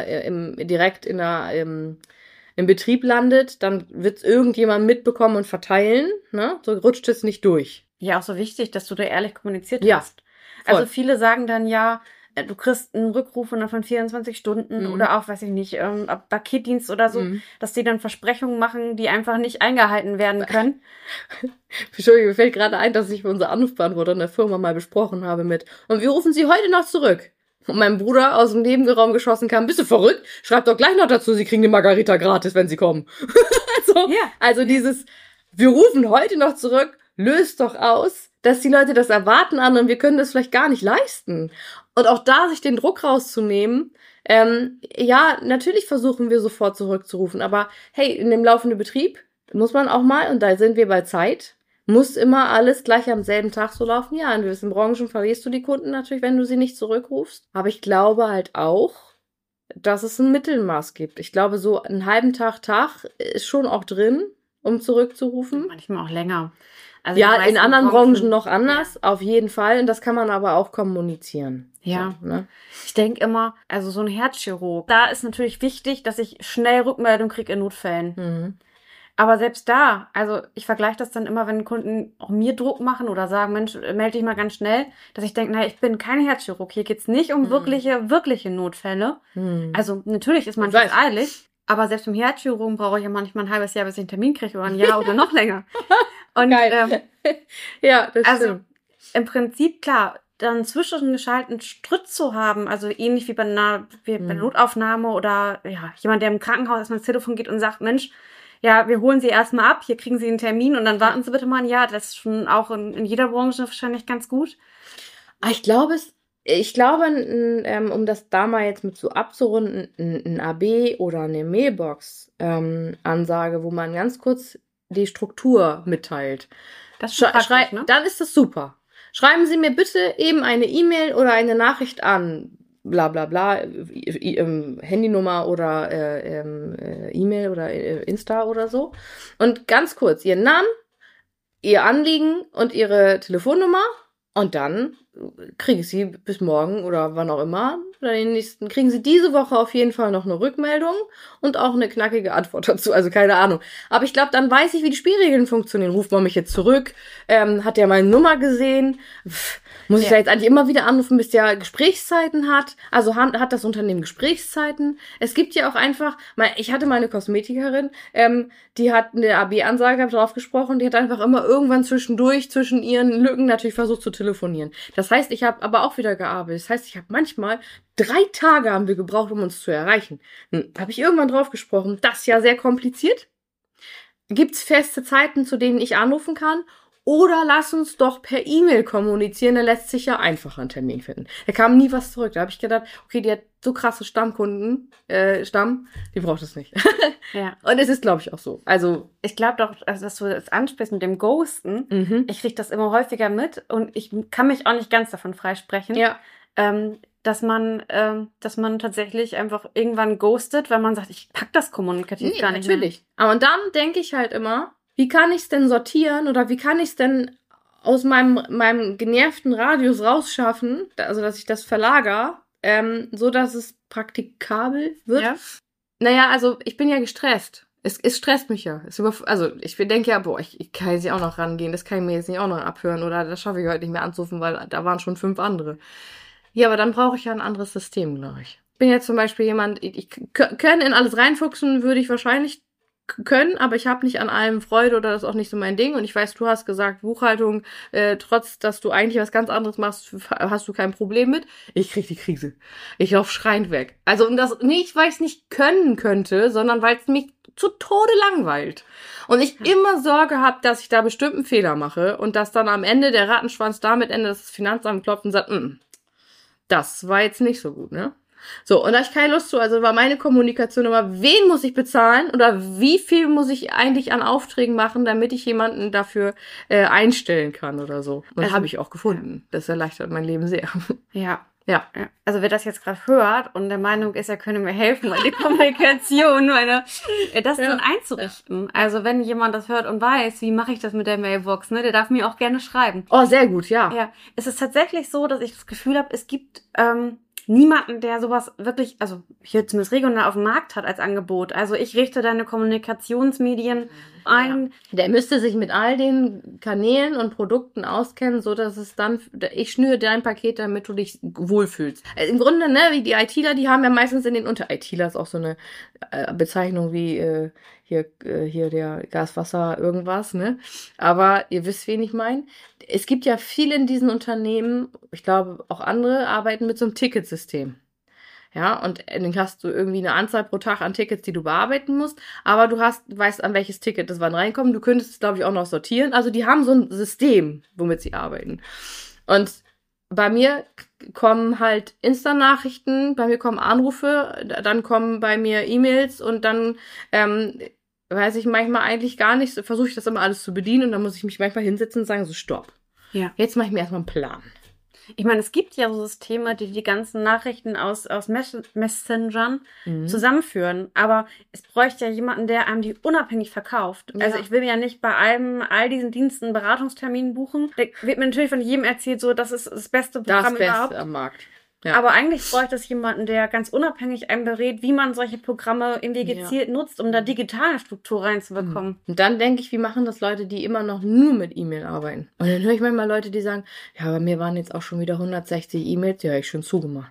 Speaker 2: im Betrieb landet, dann wird es irgendjemand mitbekommen und verteilen. Ne? So rutscht es nicht durch.
Speaker 1: Ja, auch so wichtig, dass du da ehrlich kommuniziert
Speaker 2: Ja,
Speaker 1: hast.
Speaker 2: voll.
Speaker 1: Also viele sagen dann ja, du kriegst einen Rückruf innerhalb von 24 Stunden oder auch, weiß ich nicht, Paketdienst oder so, dass die dann Versprechungen machen, die einfach nicht eingehalten werden können.
Speaker 2: Entschuldigung, mir fällt gerade ein, dass ich für unser Anrufbeantworter in der Firma mal besprochen habe und wir rufen Sie heute noch zurück. Und mein Bruder aus dem Nebenraum geschossen kam, bist du verrückt? Schreib doch gleich noch dazu, Sie kriegen die Margarita gratis, wenn Sie kommen. Also dieses, wir rufen heute noch zurück, löst doch aus, dass die Leute das erwarten an und wir können das vielleicht gar nicht leisten. Und auch da sich den Druck rauszunehmen, ja, natürlich versuchen wir sofort zurückzurufen, aber hey, in dem laufenden Betrieb muss man auch mal, und da sind wir bei Zeit, muss immer alles gleich am selben Tag so laufen. Ja, in gewissen Branchen verlierst du die Kunden natürlich, wenn du sie nicht zurückrufst. Aber ich glaube halt auch, dass es ein Mittelmaß gibt. Ich glaube, so einen halben Tag ist schon auch drin, um zurückzurufen.
Speaker 1: Manchmal auch länger. Also
Speaker 2: ja, in anderen Branchen noch anders, auf jeden Fall. Und das kann man aber auch kommunizieren.
Speaker 1: Ja.
Speaker 2: So, ne?
Speaker 1: Ich denke immer, also so ein Herzchirurg, da ist natürlich wichtig, dass ich schnell Rückmeldung kriege in Notfällen. Aber selbst da, also ich vergleiche das dann immer, wenn Kunden auch mir Druck machen oder sagen, Mensch, melde dich mal ganz schnell, dass ich denke, naja, ich bin kein Herzchirurg. Hier geht's nicht um wirkliche Notfälle. Also natürlich ist manches eilig, aber selbst im Herzchirurgen brauche ich ja manchmal ein halbes Jahr, bis ich einen Termin kriege oder ein Jahr oder noch länger. Und
Speaker 2: ja, das
Speaker 1: also
Speaker 2: stimmt.
Speaker 1: Im Prinzip, klar, dann zwischengeschalten Stritt zu haben, also ähnlich wie bei einer Notaufnahme oder ja, jemand, der im Krankenhaus erstmal ins Telefon geht und sagt, Mensch, ja, wir holen Sie erstmal ab, hier kriegen Sie einen Termin und dann warten Sie bitte mal ein Jahr. Das ist schon auch in jeder Branche wahrscheinlich ganz gut.
Speaker 2: Ich glaube, um das da mal jetzt mit so abzurunden, ein AB oder eine Mailbox-Ansage, wo man ganz kurz die Struktur mitteilt.
Speaker 1: Das ist praktisch, ne?
Speaker 2: Dann ist das super. Schreiben Sie mir bitte eben eine E-Mail oder eine Nachricht an, bla bla bla, Handynummer oder E-Mail oder Insta oder so. Und ganz kurz Ihren Namen, Ihr Anliegen und Ihre Telefonnummer. Und dann kriege ich Sie bis morgen oder wann auch immer, oder kriegen Sie diese Woche auf jeden Fall noch eine Rückmeldung und auch eine knackige Antwort dazu. Also keine Ahnung. Aber ich glaube, dann weiß ich, wie die Spielregeln funktionieren. Ruft man mich jetzt zurück? Hat der meine Nummer gesehen? Muss ich da jetzt eigentlich immer wieder anrufen, bis der Gesprächszeiten hat? Also hat das Unternehmen Gesprächszeiten? Es gibt ja auch einfach, ich hatte meine Kosmetikerin, die hat eine AB-Ansage drauf gesprochen, die hat einfach immer irgendwann zwischendurch, zwischen ihren Lücken natürlich versucht zu telefonieren. Das heißt, ich habe aber auch wieder gearbeitet. Das heißt, ich habe manchmal 3 Tage haben wir gebraucht, um uns zu erreichen. Dann habe ich irgendwann drauf gesprochen, das ist ja sehr kompliziert. gibt's feste Zeiten, zu denen ich anrufen kann? Oder lass uns doch per E-Mail kommunizieren, da lässt sich ja einfacher einen Termin finden. Da kam nie was zurück. Da habe ich gedacht, okay, die hat so krasse Stammkunden, die braucht es nicht.
Speaker 1: Ja.
Speaker 2: Und es ist, glaube ich, auch so. Also,
Speaker 1: ich glaube doch, also, dass du das ansprichst mit dem Ghosten. Ich kriege das immer häufiger mit und ich kann mich auch nicht ganz davon freisprechen.
Speaker 2: ja.
Speaker 1: Dass man tatsächlich einfach irgendwann ghostet, weil man sagt, ich pack das kommunikativ gar nicht
Speaker 2: natürlich. Aber und dann denke ich halt immer, wie kann ich es denn sortieren oder wie kann ich es denn aus meinem genervten Radius rausschaffen, also dass ich das verlagere, so dass es praktikabel wird.
Speaker 1: Ja.
Speaker 2: Naja, also ich bin ja gestresst. Es stresst mich ja. Also ich denke ja, boah, ich kann jetzt nicht auch noch rangehen, das kann ich mir jetzt nicht auch noch abhören oder das schaffe ich heute nicht mehr anzurufen, weil da waren schon 5 andere. Ja, aber dann brauche ich ja ein anderes System, glaube ich. Ich bin jetzt zum Beispiel jemand, ich können in alles reinfuchsen, würde ich wahrscheinlich können, aber ich habe nicht an allem Freude oder das ist auch nicht so mein Ding. Und ich weiß, du hast gesagt, Buchhaltung, trotz, dass du eigentlich was ganz anderes machst, hast du kein Problem mit. Ich krieg die Krise. Ich lauf schreiend weg. Also und das nicht, weil ich es nicht können könnte, sondern weil es mich zu Tode langweilt. Und ich immer Sorge habe, dass ich da bestimmt einen Fehler mache und dass dann am Ende der Rattenschwanz damit endet, dass das Finanzamt klopft und sagt, das war jetzt nicht so gut, ne? So, und da ich keine Lust zu, also war meine Kommunikation immer, wen muss ich bezahlen oder wie viel muss ich eigentlich an Aufträgen machen, damit ich jemanden dafür einstellen kann oder so. Und
Speaker 1: Also,
Speaker 2: habe ich auch gefunden. Das erleichtert mein Leben sehr.
Speaker 1: Ja.
Speaker 2: Ja.
Speaker 1: Also wer das jetzt gerade hört und der Meinung ist, er könne mir helfen, weil die Kommunikation, das dann einzurichten. Also wenn jemand das hört und weiß, wie mache ich das mit der Mailbox, ne, der darf mir auch gerne schreiben.
Speaker 2: Oh, sehr gut, ja.
Speaker 1: Ja, es ist tatsächlich so, dass ich das Gefühl habe, es gibt niemanden, der sowas wirklich, also hier zumindest regional auf dem Markt hat als Angebot. Also ich richte deine Kommunikationsmedien ein.
Speaker 2: Der müsste sich mit all den Kanälen und Produkten auskennen, so dass es dann, ich schnüre dein Paket, damit du dich wohlfühlst. Im Grunde, ne, wie die ITler, die haben ja meistens ITler ist auch so eine Bezeichnung wie hier der Gaswasser irgendwas, ne? Aber ihr wisst, wen ich meine. Es gibt ja viele in diesen Unternehmen, ich glaube auch andere arbeiten mit so einem Ticketsystem. Ja, und dann hast du irgendwie eine Anzahl pro Tag an Tickets, die du bearbeiten musst, aber du weißt, an welches Ticket das wann reinkommt. Du könntest es, glaube ich, auch noch sortieren. Also die haben so ein System, womit sie arbeiten. Und bei mir kommen halt Insta-Nachrichten, bei mir kommen Anrufe, dann kommen bei mir E-Mails und dann weiß ich manchmal eigentlich gar nicht, versuche ich das immer alles zu bedienen und dann muss ich mich manchmal hinsetzen und sagen, so stopp.
Speaker 1: Ja.
Speaker 2: Jetzt mache ich mir erstmal einen Plan.
Speaker 1: Ich meine, es gibt ja so Systeme, die die ganzen Nachrichten aus Messengern zusammenführen. Aber es bräuchte ja jemanden, der einem die unabhängig verkauft.
Speaker 2: Ja.
Speaker 1: Also ich will ja nicht bei all diesen Diensten einen Beratungstermin buchen. Da wird mir natürlich von jedem erzählt, so das ist das beste Programm
Speaker 2: Das Beste
Speaker 1: überhaupt.
Speaker 2: am Markt. Ja.
Speaker 1: Aber eigentlich bräuchte es jemanden, der ganz unabhängig einem berät, wie man solche Programme irgendwie gezielt nutzt, um da digitale Struktur reinzubekommen.
Speaker 2: Und dann denke ich, wie machen das Leute, die immer noch nur mit E-Mail arbeiten? Und dann höre ich manchmal Leute, die sagen, ja, bei mir waren jetzt auch schon wieder 160 E-Mails, die habe ich schon zugemacht.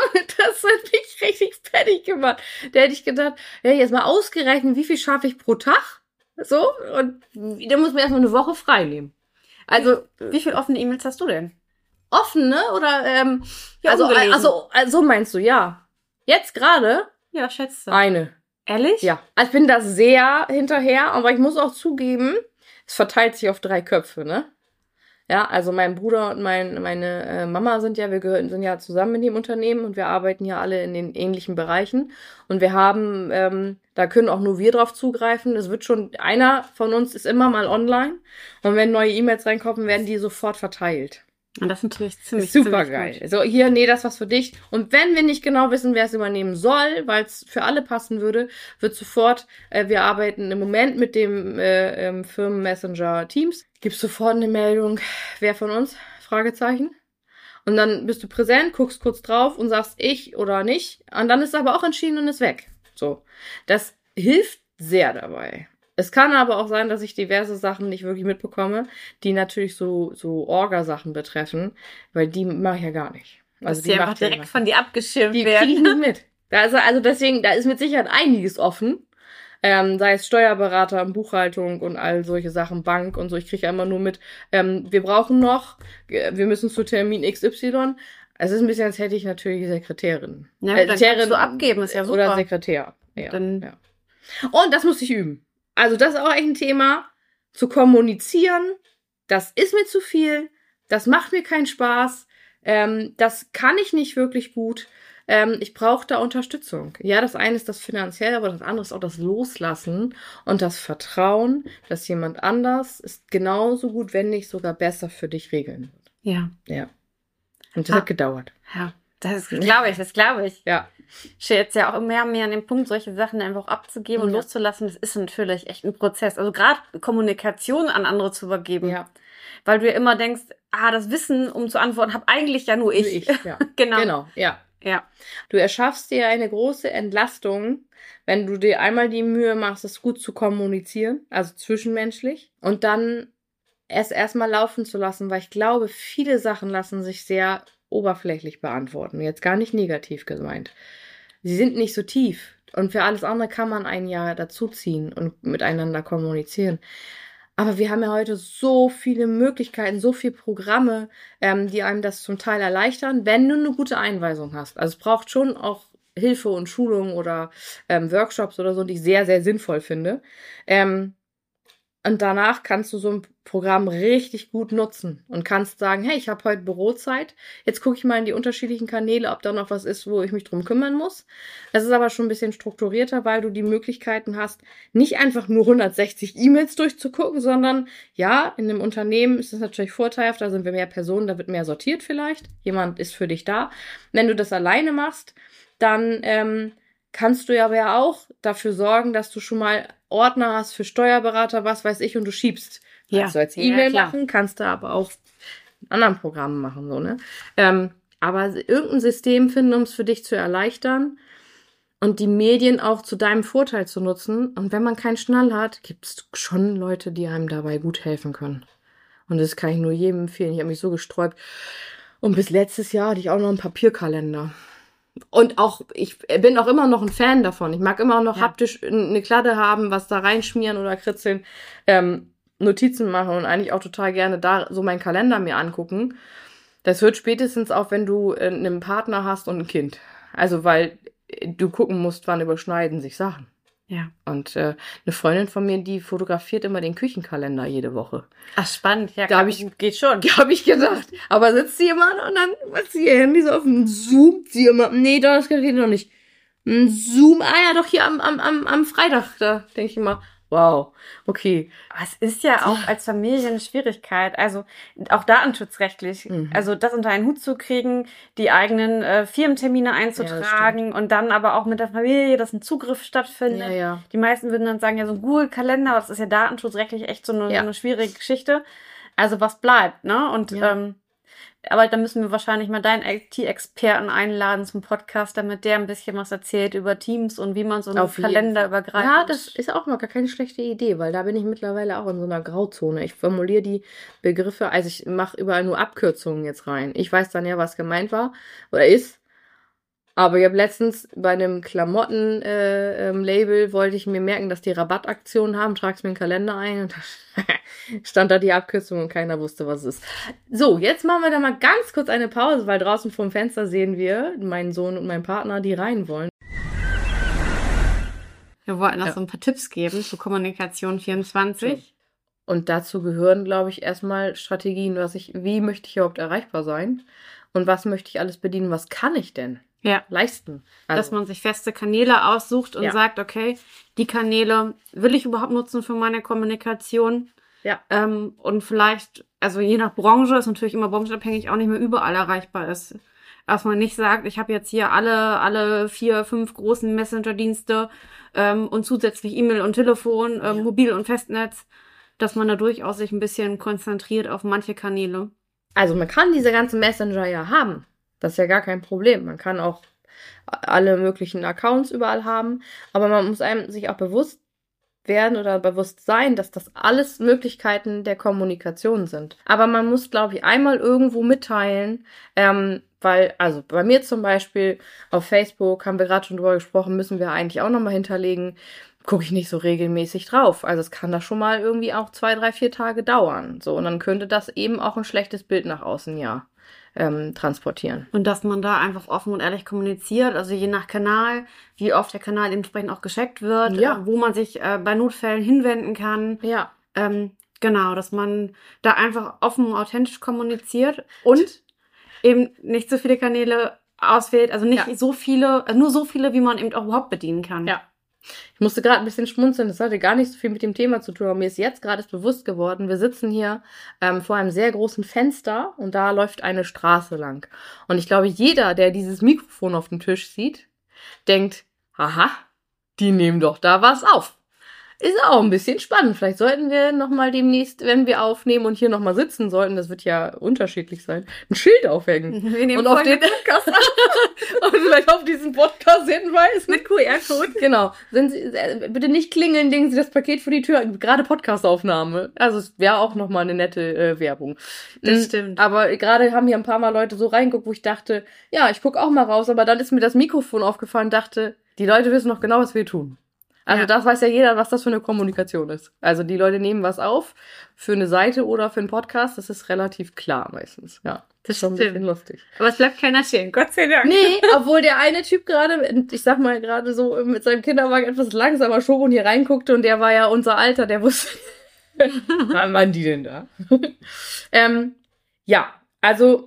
Speaker 2: Das hat mich richtig fertig gemacht. Da hätte ich gedacht, ja, jetzt mal ausgerechnet, wie viel schaffe ich pro Tag? So, und da muss man erstmal eine Woche frei nehmen. Also,
Speaker 1: Wie viele offene E-Mails hast du denn?
Speaker 2: offene oder,
Speaker 1: Ja, ungelesen.
Speaker 2: also meinst du, ja. Jetzt gerade
Speaker 1: Ja, schätze.
Speaker 2: eine.
Speaker 1: Ehrlich?
Speaker 2: Ja. Also ich bin da sehr hinterher, aber ich muss auch zugeben, es verteilt sich auf 3 Köpfe, ne? Ja, also mein Bruder und meine Mama sind ja zusammen in dem Unternehmen und wir arbeiten ja alle in den ähnlichen Bereichen. Und wir haben, da können auch nur wir drauf zugreifen. Es wird schon, einer von uns ist immer mal online. Und wenn neue E-Mails reinkommen, werden die sofort verteilt.
Speaker 1: Und das ist natürlich ziemlich
Speaker 2: Super geil. So, hier, nee, das ist was für dich. Und wenn wir nicht genau wissen, wer es übernehmen soll, weil es für alle passen würde, wird sofort, wir arbeiten im Moment mit dem Firmen-Messenger Teams, gibt sofort eine Meldung, wer von uns? Fragezeichen. Und dann bist du präsent, guckst kurz drauf und sagst ich oder nicht. Und dann ist es aber auch entschieden und ist weg. So. Das hilft sehr dabei. Es kann aber auch sein, dass ich diverse Sachen nicht wirklich mitbekomme, die natürlich so Orga-Sachen betreffen, weil die mache ich ja gar nicht.
Speaker 1: Also die einfach direkt von dir abgeschirmt
Speaker 2: die
Speaker 1: werden.
Speaker 2: Die kriege ich nicht mit. Also deswegen, da ist mit Sicherheit einiges offen. Sei es Steuerberater, Buchhaltung und all solche Sachen, Bank und so. Ich kriege ja immer nur mit, wir brauchen noch, wir müssen zu Termin XY. Es ist ein bisschen, als hätte ich natürlich Sekretärin.
Speaker 1: Ja, dann kannst du abgeben, ist ja super.
Speaker 2: Oder Sekretär. Ja,
Speaker 1: Dann
Speaker 2: ja. Und das muss ich üben. Also das ist auch echt ein Thema, zu kommunizieren, das ist mir zu viel, das macht mir keinen Spaß, das kann ich nicht wirklich gut, ich brauche da Unterstützung. Ja, das eine ist das Finanzielle, aber das andere ist auch das Loslassen und das Vertrauen, dass jemand anders es genauso gut, wenn nicht sogar besser für dich regeln wird.
Speaker 1: Ja.
Speaker 2: Ja. Und das hat gedauert.
Speaker 1: Ja, das glaube ich.
Speaker 2: Ja.
Speaker 1: Ich stehe jetzt ja auch mehr und mehr an dem Punkt, solche Sachen einfach abzugeben und loszulassen. Das ist natürlich echt ein Prozess. Also gerade Kommunikation an andere zu übergeben.
Speaker 2: Ja.
Speaker 1: Weil du ja immer denkst, das Wissen, um zu antworten, habe eigentlich ja nur ich.
Speaker 2: Ja.
Speaker 1: Genau,
Speaker 2: ja.
Speaker 1: Ja.
Speaker 2: Du erschaffst dir eine große Entlastung, wenn du dir einmal die Mühe machst, es gut zu kommunizieren, also zwischenmenschlich, und dann es erstmal laufen zu lassen, weil ich glaube, viele Sachen lassen sich sehr oberflächlich beantworten. Jetzt gar nicht negativ gemeint. Sie sind nicht so tief. Und für alles andere kann man ein Jahr dazuziehen und miteinander kommunizieren. Aber wir haben ja heute so viele Möglichkeiten, so viele Programme, die einem das zum Teil erleichtern, wenn du eine gute Einweisung hast. Also es braucht schon auch Hilfe und Schulungen oder Workshops oder so, die ich sehr, sehr sinnvoll finde. Und danach kannst du so ein Programm richtig gut nutzen und kannst sagen, hey, ich habe heute Bürozeit, jetzt gucke ich mal in die unterschiedlichen Kanäle, ob da noch was ist, wo ich mich drum kümmern muss. Das ist aber schon ein bisschen strukturierter, weil du die Möglichkeiten hast, nicht einfach nur 160 E-Mails durchzugucken, sondern ja, in einem Unternehmen ist es natürlich vorteilhaft, da sind wir mehr Personen, da wird mehr sortiert vielleicht, jemand ist für dich da. Wenn du das alleine machst, dann kannst du aber ja auch dafür sorgen, dass du schon mal Ordner hast für Steuerberater, was weiß ich, und du schiebst.
Speaker 1: Ja.
Speaker 2: Kannst du als E-Mail machen, kannst du aber auch in anderen Programmen machen, so, ne? Aber irgendein System finden, um es für dich zu erleichtern und die Medien auch zu deinem Vorteil zu nutzen. Und wenn man keinen Schnall hat, gibt es schon Leute, die einem dabei gut helfen können. Und das kann ich nur jedem empfehlen. Ich habe mich so gesträubt. Und bis letztes Jahr hatte ich auch noch einen Papierkalender. Und auch, ich bin auch immer noch ein Fan davon. Ich mag immer noch haptisch eine Kladde haben, was da reinschmieren oder kritzeln, Notizen machen und eigentlich auch total gerne da so meinen Kalender mir angucken. Das hört spätestens auf, wenn du einen Partner hast und ein Kind. Also, weil du gucken musst, wann überschneiden sich Sachen.
Speaker 1: Ja.
Speaker 2: Und eine Freundin von mir, die fotografiert immer den Küchenkalender jede Woche.
Speaker 1: Ach, spannend. Ja,
Speaker 2: geht schon. Habe ich gedacht. Aber sitzt sie immer und dann macht sie ihr Handy so auf und zoomt sie immer. Nee, das geht noch nicht. Zoom, ja, doch hier am Freitag. Da denke ich immer, wow, okay.
Speaker 1: Aber es ist ja auch als Familie eine Schwierigkeit. Also auch datenschutzrechtlich. Also das unter einen Hut zu kriegen, die eigenen Firmentermine einzutragen und dann aber auch mit der Familie, dass ein Zugriff stattfindet.
Speaker 2: Ja.
Speaker 1: Die meisten würden dann sagen, ja, so ein Google-Kalender, das ist ja datenschutzrechtlich echt so eine schwierige Geschichte. Also was bleibt, ne? Und aber da müssen wir wahrscheinlich mal deinen IT-Experten einladen zum Podcast, damit der ein bisschen was erzählt über Teams und wie man so einen Kalender übergreift.
Speaker 2: Ja, das ist auch mal gar keine schlechte Idee, weil da bin ich mittlerweile auch in so einer Grauzone. Ich formuliere die Begriffe, also ich mache überall nur Abkürzungen jetzt rein. Ich weiß dann ja, was gemeint war oder ist. Aber ich habe letztens bei einem Klamotten-Label wollte ich mir merken, dass die Rabattaktionen haben, trag's mir in den Kalender ein und da stand da die Abkürzung und keiner wusste, was es ist. So, jetzt machen wir da mal ganz kurz eine Pause, weil draußen vorm Fenster sehen wir meinen Sohn und meinen Partner, die rein wollen.
Speaker 1: Wir wollten noch so ein paar Tipps geben zu Kommunikation 24.
Speaker 2: Und dazu gehören, glaube ich, erstmal Strategien, wie möchte ich überhaupt erreichbar sein und was möchte ich alles bedienen, was kann ich denn leisten. Also,
Speaker 1: dass man sich feste Kanäle aussucht und sagt, okay, die Kanäle will ich überhaupt nutzen für meine Kommunikation.
Speaker 2: Ja.
Speaker 1: Und vielleicht, also je nach Branche, ist natürlich immer branchenabhängig, auch nicht mehr überall erreichbar ist. Dass man nicht sagt, ich habe jetzt hier alle 4, 5 großen Messenger-Dienste und zusätzlich E-Mail und Telefon, Mobil- und Festnetz, dass man da durchaus sich ein bisschen konzentriert auf manche Kanäle.
Speaker 2: Also man kann diese ganzen Messenger ja haben. Das ist ja gar kein Problem. Man kann auch alle möglichen Accounts überall haben. Aber man muss einem sich auch bewusst werden oder bewusst sein, dass das alles Möglichkeiten der Kommunikation sind. Aber man muss, glaube ich, einmal irgendwo mitteilen, weil, also bei mir zum Beispiel auf Facebook, haben wir gerade schon drüber gesprochen, müssen wir eigentlich auch nochmal hinterlegen, gucke ich nicht so regelmäßig drauf. Also es kann da schon mal irgendwie auch 2, 3, 4 Tage dauern. So, und dann könnte das eben auch ein schlechtes Bild nach außen, transportieren.
Speaker 1: Und dass man da einfach offen und ehrlich kommuniziert, also je nach Kanal, wie oft der Kanal entsprechend auch gecheckt wird, wo man sich bei Notfällen hinwenden kann.
Speaker 2: Ja.
Speaker 1: Genau, dass man da einfach offen und authentisch kommuniziert und eben nicht so viele Kanäle auswählt, also nicht so viele, also nur so viele, wie man eben auch überhaupt bedienen kann.
Speaker 2: Ja. Ich musste gerade ein bisschen schmunzeln, das hatte gar nicht so viel mit dem Thema zu tun, aber mir ist jetzt gerade bewusst geworden, wir sitzen hier vor einem sehr großen Fenster und da läuft eine Straße lang. Und ich glaube, jeder, der dieses Mikrofon auf dem Tisch sieht, denkt, aha, die nehmen doch da was auf. Ist auch ein bisschen spannend. Vielleicht sollten wir nochmal demnächst, wenn wir aufnehmen und hier nochmal sitzen sollten, das wird ja unterschiedlich sein, ein Schild aufhängen.
Speaker 1: Und auf den Podcast
Speaker 2: und vielleicht auf diesen Podcast hinweisen.
Speaker 1: Mit QR-Code.
Speaker 2: Genau. Bitte nicht klingeln, legen Sie das Paket vor die Tür. Gerade Podcastaufnahme. Also es wäre auch nochmal eine nette Werbung.
Speaker 1: Das stimmt.
Speaker 2: Aber gerade haben hier ein paar Mal Leute so reingeguckt, wo ich dachte, ja, ich gucke auch mal raus. Aber dann ist mir das Mikrofon aufgefallen und dachte, die Leute wissen noch genau, was wir tun. Also das weiß ja jeder, was das für eine Kommunikation ist. Also die Leute nehmen was auf für eine Seite oder für einen Podcast. Das ist relativ klar meistens. Ja,
Speaker 1: das
Speaker 2: ist schon ein bisschen lustig.
Speaker 1: Aber es bleibt keiner stehen, Gott sei Dank.
Speaker 2: Nee, obwohl der eine Typ gerade, ich sag mal gerade so mit seinem Kinderwagen etwas langsamer schob und hier reinguckte und der war ja unser Alter, der wusste, wann waren die denn da? Ja, also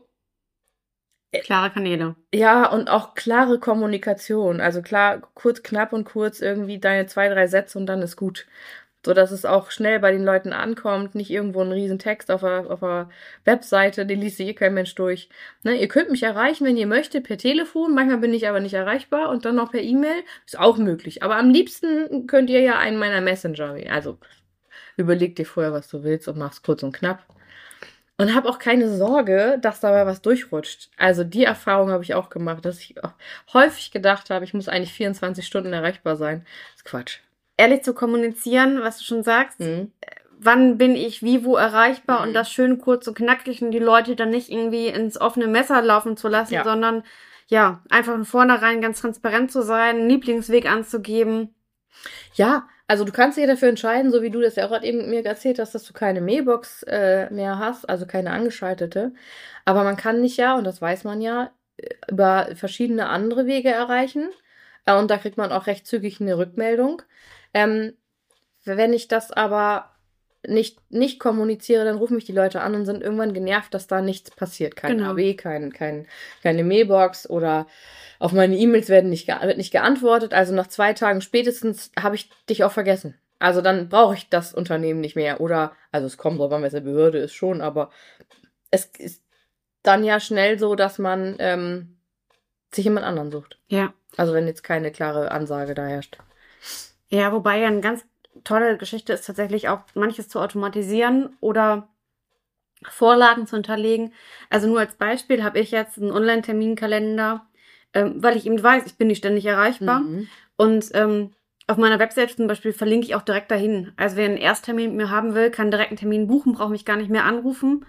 Speaker 1: klare Kanäle.
Speaker 2: Ja, und auch klare Kommunikation. Also klar, kurz, knapp und kurz irgendwie deine 2, 3 Sätze und dann ist gut. So dass es auch schnell bei den Leuten ankommt, nicht irgendwo ein riesen Text auf der Webseite, den liest sich kein Mensch durch. Ne, ihr könnt mich erreichen, wenn ihr möchtet, per Telefon, manchmal bin ich aber nicht erreichbar und dann noch per E-Mail, ist auch möglich. Aber am liebsten könnt ihr ja einen meiner Messenger, also überleg dir vorher, was du willst und mach's kurz und knapp. Und habe auch keine Sorge, dass dabei was durchrutscht. Also die Erfahrung habe ich auch gemacht, dass ich häufig gedacht habe, ich muss eigentlich 24 Stunden erreichbar sein. Das ist Quatsch.
Speaker 1: Ehrlich zu kommunizieren, was du schon sagst, wann bin ich wie, wo erreichbar und das schön kurz und knackig und die Leute dann nicht irgendwie ins offene Messer laufen zu lassen, sondern ja, einfach von vornherein ganz transparent zu sein, einen Lieblingsweg anzugeben.
Speaker 2: Ja, also du kannst dich dafür entscheiden, so wie du das ja auch gerade eben mit mir erzählt hast, dass du keine Mailbox mehr hast, also keine angeschaltete. Aber man kann dich ja, und das weiß man ja, über verschiedene andere Wege erreichen. Und da kriegt man auch recht zügig eine Rückmeldung. Wenn ich das aber nicht kommuniziere, dann rufen mich die Leute an und sind irgendwann genervt, dass da nichts passiert. Kein AB, keine Mailbox oder auf meine E-Mails wird nicht geantwortet. Also nach 2 Tagen spätestens habe ich dich auch vergessen. Also dann brauche ich das Unternehmen nicht mehr. Oder, also es kommt drauf an, was eine Behörde ist schon, aber es ist dann ja schnell so, dass man sich jemand anderen sucht.
Speaker 1: Ja.
Speaker 2: Also wenn jetzt keine klare Ansage da herrscht.
Speaker 1: Ja, wobei ja eine ganz tolle Geschichte ist tatsächlich auch manches zu automatisieren oder Vorlagen zu hinterlegen. Also nur als Beispiel habe ich jetzt einen Online-Terminkalender, weil ich eben weiß, ich bin nicht ständig erreichbar. Und auf meiner Webseite zum Beispiel verlinke ich auch direkt dahin. Also wer einen Ersttermin mit mir haben will, kann direkt einen Termin buchen, braucht mich gar nicht mehr anrufen.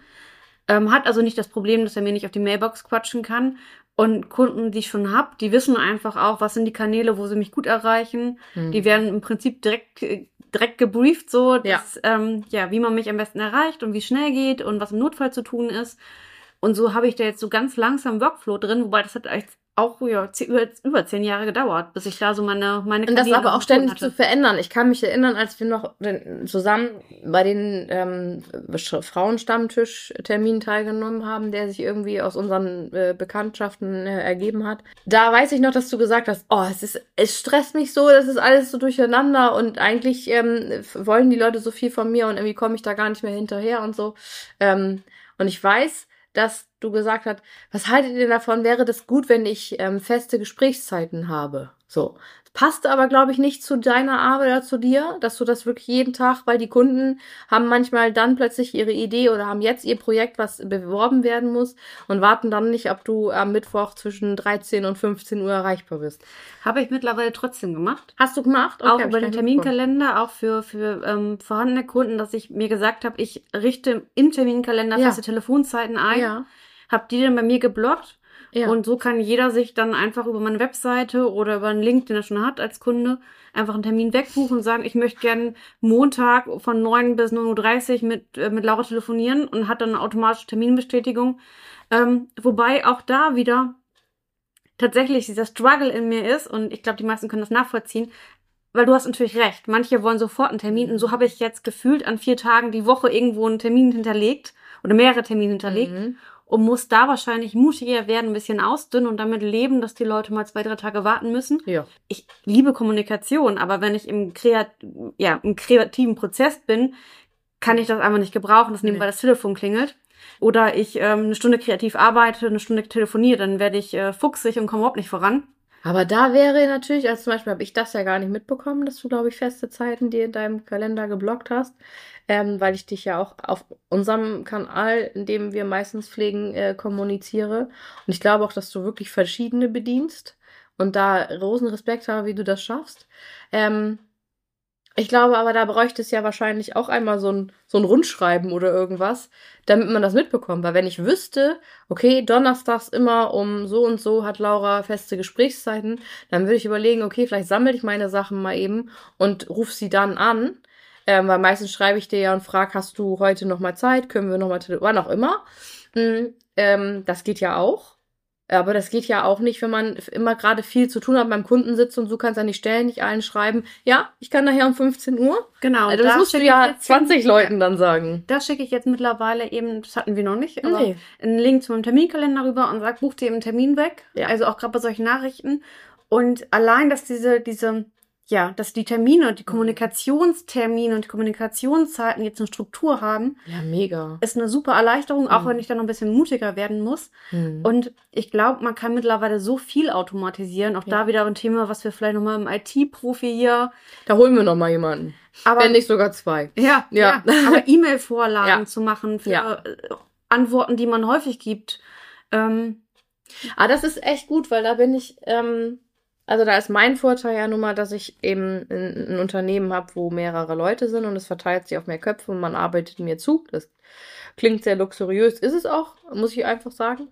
Speaker 1: Hat also nicht das Problem, dass er mir nicht auf die Mailbox quatschen kann. Und Kunden, die ich schon habe, die wissen einfach auch, was sind die Kanäle, wo sie mich gut erreichen. Die werden im Prinzip direkt gebrieft, so, dass, wie man mich am besten erreicht und wie es schnell geht und was im Notfall zu tun ist. Und so habe ich da jetzt so ganz langsam Workflow drin, wobei das hat echt auch über 10 Jahre gedauert, bis ich da so meine Kanäle.
Speaker 2: Und das aber auch ständig zu verändern. Ich kann mich erinnern, als wir noch zusammen bei den Frauenstammtisch-Terminen teilgenommen haben, der sich irgendwie aus unseren Bekanntschaften ergeben hat. Da weiß ich noch, dass du gesagt hast, es stresst mich so, das ist alles so durcheinander und eigentlich wollen die Leute so viel von mir und irgendwie komme ich da gar nicht mehr hinterher und so. Und ich weiß, dass du gesagt hast, was haltet ihr davon? Wäre das gut, wenn ich feste Gesprächszeiten habe? So. Passte aber, glaube ich, nicht zu deiner Arbeit oder zu dir, dass du das wirklich jeden Tag, weil die Kunden haben manchmal dann plötzlich ihre Idee oder haben jetzt ihr Projekt, was beworben werden muss und warten dann nicht, ob du am Mittwoch zwischen 13 und 15 Uhr erreichbar bist.
Speaker 1: Habe ich mittlerweile trotzdem gemacht.
Speaker 2: Hast du gemacht?
Speaker 1: Okay, auch über den Terminkalender, auch für vorhandene Kunden, dass ich mir gesagt habe, ich richte im Terminkalender feste Telefonzeiten ein. Ja. Habe die dann bei mir geblockt. Ja. Und so kann jeder sich dann einfach über meine Webseite oder über einen Link, den er schon hat als Kunde, einfach einen Termin wegbuchen und sagen, ich möchte gerne Montag von 9 bis 9:30 Uhr mit Laura telefonieren und hat dann eine automatische Terminbestätigung. Wobei auch da wieder tatsächlich dieser Struggle in mir ist, und ich glaube, die meisten können das nachvollziehen, weil du hast natürlich recht. Manche wollen sofort einen Termin, und so habe ich jetzt gefühlt an 4 Tagen die Woche irgendwo einen Termin hinterlegt oder mehrere Termine hinterlegt und muss da wahrscheinlich mutiger werden, ein bisschen ausdünnen und damit leben, dass die Leute mal 2, 3 Tage warten müssen.
Speaker 2: Ja.
Speaker 1: Ich liebe Kommunikation, aber wenn ich im kreativen Prozess bin, kann ich das einfach nicht gebrauchen, das nebenbei das Telefon klingelt. Oder ich eine Stunde kreativ arbeite, eine Stunde telefoniere, dann werde ich fuchsig und komme überhaupt nicht voran.
Speaker 2: Aber da wäre natürlich, also zum Beispiel habe ich das ja gar nicht mitbekommen, dass du, glaube ich, feste Zeiten dir in deinem Kalender geblockt hast, weil ich dich ja auch auf unserem Kanal, in dem wir meistens pflegen, kommuniziere. Und ich glaube auch, dass du wirklich verschiedene bedienst und da großen Respekt habe, wie du das schaffst. Ich glaube aber, da bräuchte es ja wahrscheinlich auch einmal so ein Rundschreiben oder irgendwas, damit man das mitbekommt. Weil wenn ich wüsste, okay, donnerstags immer um so und so hat Laura feste Gesprächszeiten, dann würde ich überlegen, okay, vielleicht sammle ich meine Sachen mal eben und rufe sie dann an. Weil meistens schreibe ich dir ja und frage, hast du heute noch mal Zeit? Können wir noch mal wann auch immer. Das geht ja auch. Aber das geht ja auch nicht, wenn man immer gerade viel zu tun hat, beim Kunden sitzt und so kannst an die Stellen nicht allen schreiben, ja, ich kann nachher um 15 Uhr.
Speaker 1: Genau.
Speaker 2: Also das musst du ja 20 Leuten dann sagen.
Speaker 1: Da schicke ich jetzt mittlerweile eben, das hatten wir noch nicht, aber einen Link zu meinem Terminkalender rüber und sag, buch dir eben einen Termin weg. Ja. Also auch gerade bei solchen Nachrichten. Und allein, dass dass die Termine und die Kommunikationstermine und die Kommunikationszeiten jetzt eine Struktur haben.
Speaker 2: Ja, mega.
Speaker 1: Ist eine super Erleichterung, auch wenn ich dann noch ein bisschen mutiger werden muss. Und ich glaube, man kann mittlerweile so viel automatisieren. Auch da wieder ein Thema, was wir vielleicht nochmal im IT-Profi hier.
Speaker 2: Da holen wir nochmal jemanden. Aber, wenn nicht sogar 2.
Speaker 1: Ja. Aber E-Mail-Vorlagen zu machen für Antworten, die man häufig gibt.
Speaker 2: Das ist echt gut, weil da bin ich, also da ist mein Vorteil ja nun mal, dass ich eben ein Unternehmen habe, wo mehrere Leute sind und es verteilt sich auf mehr Köpfe und man arbeitet mir zu. Das klingt sehr luxuriös, ist es auch, muss ich einfach sagen.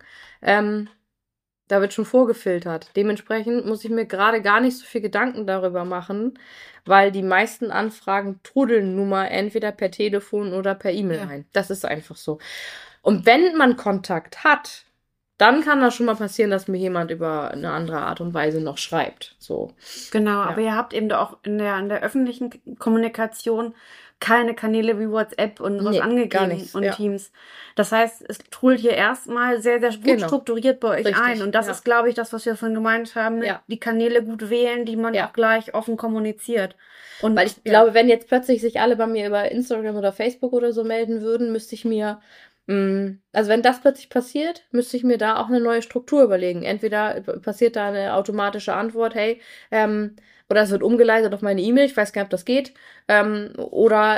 Speaker 2: Da wird schon vorgefiltert. Dementsprechend muss ich mir gerade gar nicht so viel Gedanken darüber machen, weil die meisten Anfragen trudeln nun mal entweder per Telefon oder per E-Mail rein. Das ist einfach so. Und wenn man Kontakt hat, dann kann das schon mal passieren, dass mir jemand über eine andere Art und Weise noch schreibt. So.
Speaker 1: Genau, aber ihr habt eben auch in der öffentlichen Kommunikation keine Kanäle wie WhatsApp und was angegeben und Teams. Das heißt, es trudelt hier erstmal sehr, sehr gut strukturiert bei euch ein. Und das ist, glaube ich, das, was wir vorhin gemeint haben, die Kanäle gut wählen, die man auch gleich offen kommuniziert. Und
Speaker 2: weil ich glaube, wenn jetzt plötzlich sich alle bei mir über Instagram oder Facebook oder so melden würden, müsste ich mir also wenn das plötzlich passiert, müsste ich mir da auch eine neue Struktur überlegen. Entweder passiert da eine automatische Antwort, hey, oder es wird umgeleitet auf meine E-Mail, ich weiß gar nicht, ob das geht, oder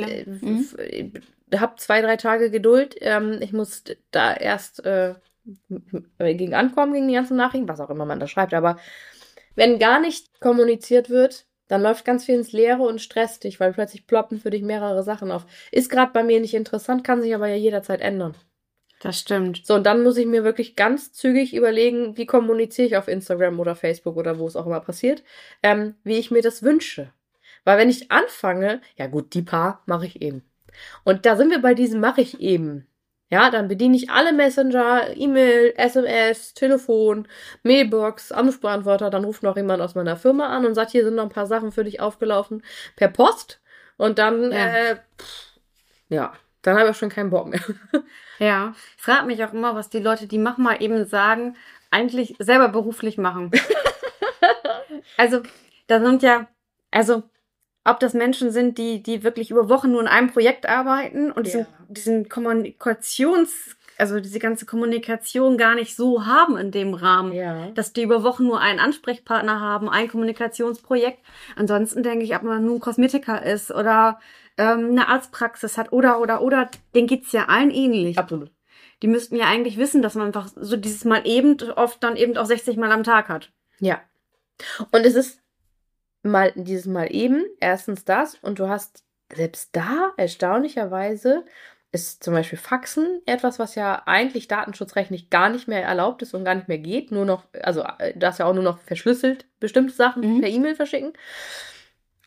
Speaker 2: hab 2, 3 Tage Geduld, ich muss da erst gegen ankommen, gegen die ganzen Nachrichten, was auch immer man da schreibt, aber wenn gar nicht kommuniziert wird, dann läuft ganz viel ins Leere und stresst dich, weil plötzlich ploppen für dich mehrere Sachen auf. Ist gerade bei mir nicht interessant, kann sich aber ja jederzeit ändern.
Speaker 1: Das stimmt.
Speaker 2: So, und dann muss ich mir wirklich ganz zügig überlegen, wie kommuniziere ich auf Instagram oder Facebook oder wo es auch immer passiert, wie ich mir das wünsche. Weil wenn ich anfange, ja gut, die paar mache ich eben. Und da sind wir bei diesem mache ich eben. Ja, dann bediene ich alle Messenger, E-Mail, SMS, Telefon, Mailbox, Anrufbeantworter. Dann ruft noch jemand aus meiner Firma an und sagt, hier sind noch ein paar Sachen für dich aufgelaufen per Post. Und dann, dann habe ich auch schon keinen Bock mehr.
Speaker 1: Ja, ich frage mich auch immer, was die Leute, die mach mal eben sagen, eigentlich selber beruflich machen. Also, da sind ob das Menschen sind, die wirklich über Wochen nur in einem Projekt arbeiten und diesen diese ganze Kommunikation gar nicht so haben in dem Rahmen, dass die über Wochen nur einen Ansprechpartner haben, ein Kommunikationsprojekt. Ansonsten denke ich, ob man nun Kosmetiker ist oder eine Arztpraxis hat oder, denen geht's ja allen ähnlich.
Speaker 2: Absolut.
Speaker 1: Die müssten ja eigentlich wissen, dass man einfach so dieses Mal eben oft dann eben auch 60 Mal am Tag hat.
Speaker 2: Ja. Und es ist dieses Mal eben, erstens das, und du hast selbst da erstaunlicherweise ist zum Beispiel Faxen etwas, was ja eigentlich datenschutzrechtlich gar nicht mehr erlaubt ist und gar nicht mehr geht, nur noch, also du darfst ja auch nur noch verschlüsselt bestimmte Sachen per E-Mail verschicken.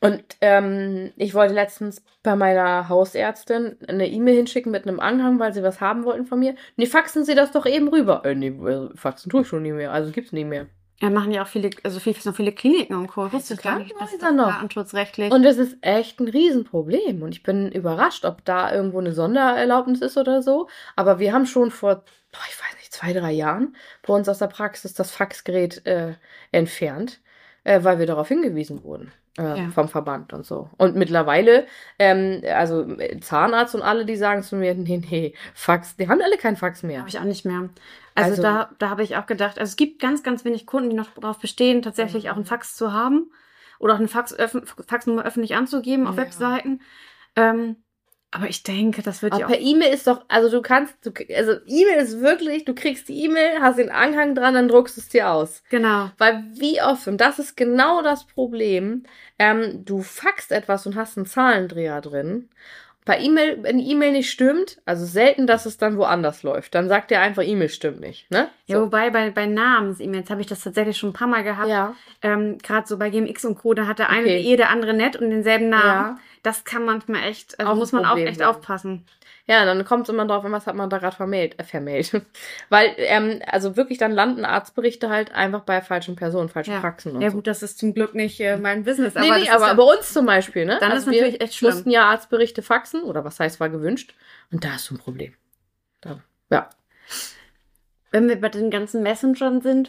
Speaker 2: Und ich wollte letztens bei meiner Hausärztin eine E-Mail hinschicken mit einem Anhang, weil sie was haben wollten von mir. Nee, faxen Sie das doch eben rüber. Nee, faxen tue ich schon nie mehr, also gibt's nie mehr.
Speaker 1: Ja, machen ja auch viele, also viele Kliniken und Co.
Speaker 2: Wusste gar nicht,
Speaker 1: das
Speaker 2: ist da noch.
Speaker 1: datenschutzrechtlich.
Speaker 2: Und das ist echt ein Riesenproblem. Und ich bin überrascht, ob da irgendwo eine Sondererlaubnis ist oder so. Aber wir haben schon vor, ich weiß nicht, 2, 3 Jahren bei uns aus der Praxis das Faxgerät entfernt, weil wir darauf hingewiesen wurden. Vom Verband und so. Und mittlerweile, also Zahnarzt und alle, die sagen zu mir, nee, Fax, die haben alle kein Fax mehr.
Speaker 1: Habe ich auch nicht mehr. Also da habe ich auch gedacht, also es gibt ganz, ganz wenig Kunden, die noch darauf bestehen, tatsächlich auch einen Fax zu haben oder auch eine Faxnummer öffentlich anzugeben auf Webseiten. Aber ich denke, das wird ja auch...
Speaker 2: Per E-Mail ist doch, also E-Mail ist wirklich, du kriegst die E-Mail, hast den Anhang dran, dann druckst du es dir aus.
Speaker 1: Genau.
Speaker 2: Weil wie oft, und das ist genau das Problem, du faxst etwas und hast einen Zahlendreher drin. Bei E-Mail, wenn die E-Mail nicht stimmt, also selten, dass es dann woanders läuft, dann sagt der einfach, E-Mail stimmt nicht, ne?
Speaker 1: Ja, wobei bei Namens-E-Mails habe ich das tatsächlich schon ein paar Mal gehabt.
Speaker 2: Ja.
Speaker 1: Gerade so bei GMX und Co., da hat der eine der andere nett und denselben Namen. Ja. Das kann manchmal echt, also muss man auch echt aufpassen.
Speaker 2: Ja, dann kommt es immer drauf an, was hat man da gerade vermailt. Weil, also wirklich, dann landen Arztberichte halt einfach bei falschen Personen, falschen Praxen und so.
Speaker 1: Ja gut, das ist zum Glück nicht mein Business.
Speaker 2: Aber bei uns zum Beispiel, ne?
Speaker 1: Dann ist natürlich echt schlimm.
Speaker 2: Wir mussten ja Arztberichte faxen, oder was heißt, war gewünscht. Und da ist so ein Problem.
Speaker 1: Wenn wir bei den ganzen Messengern sind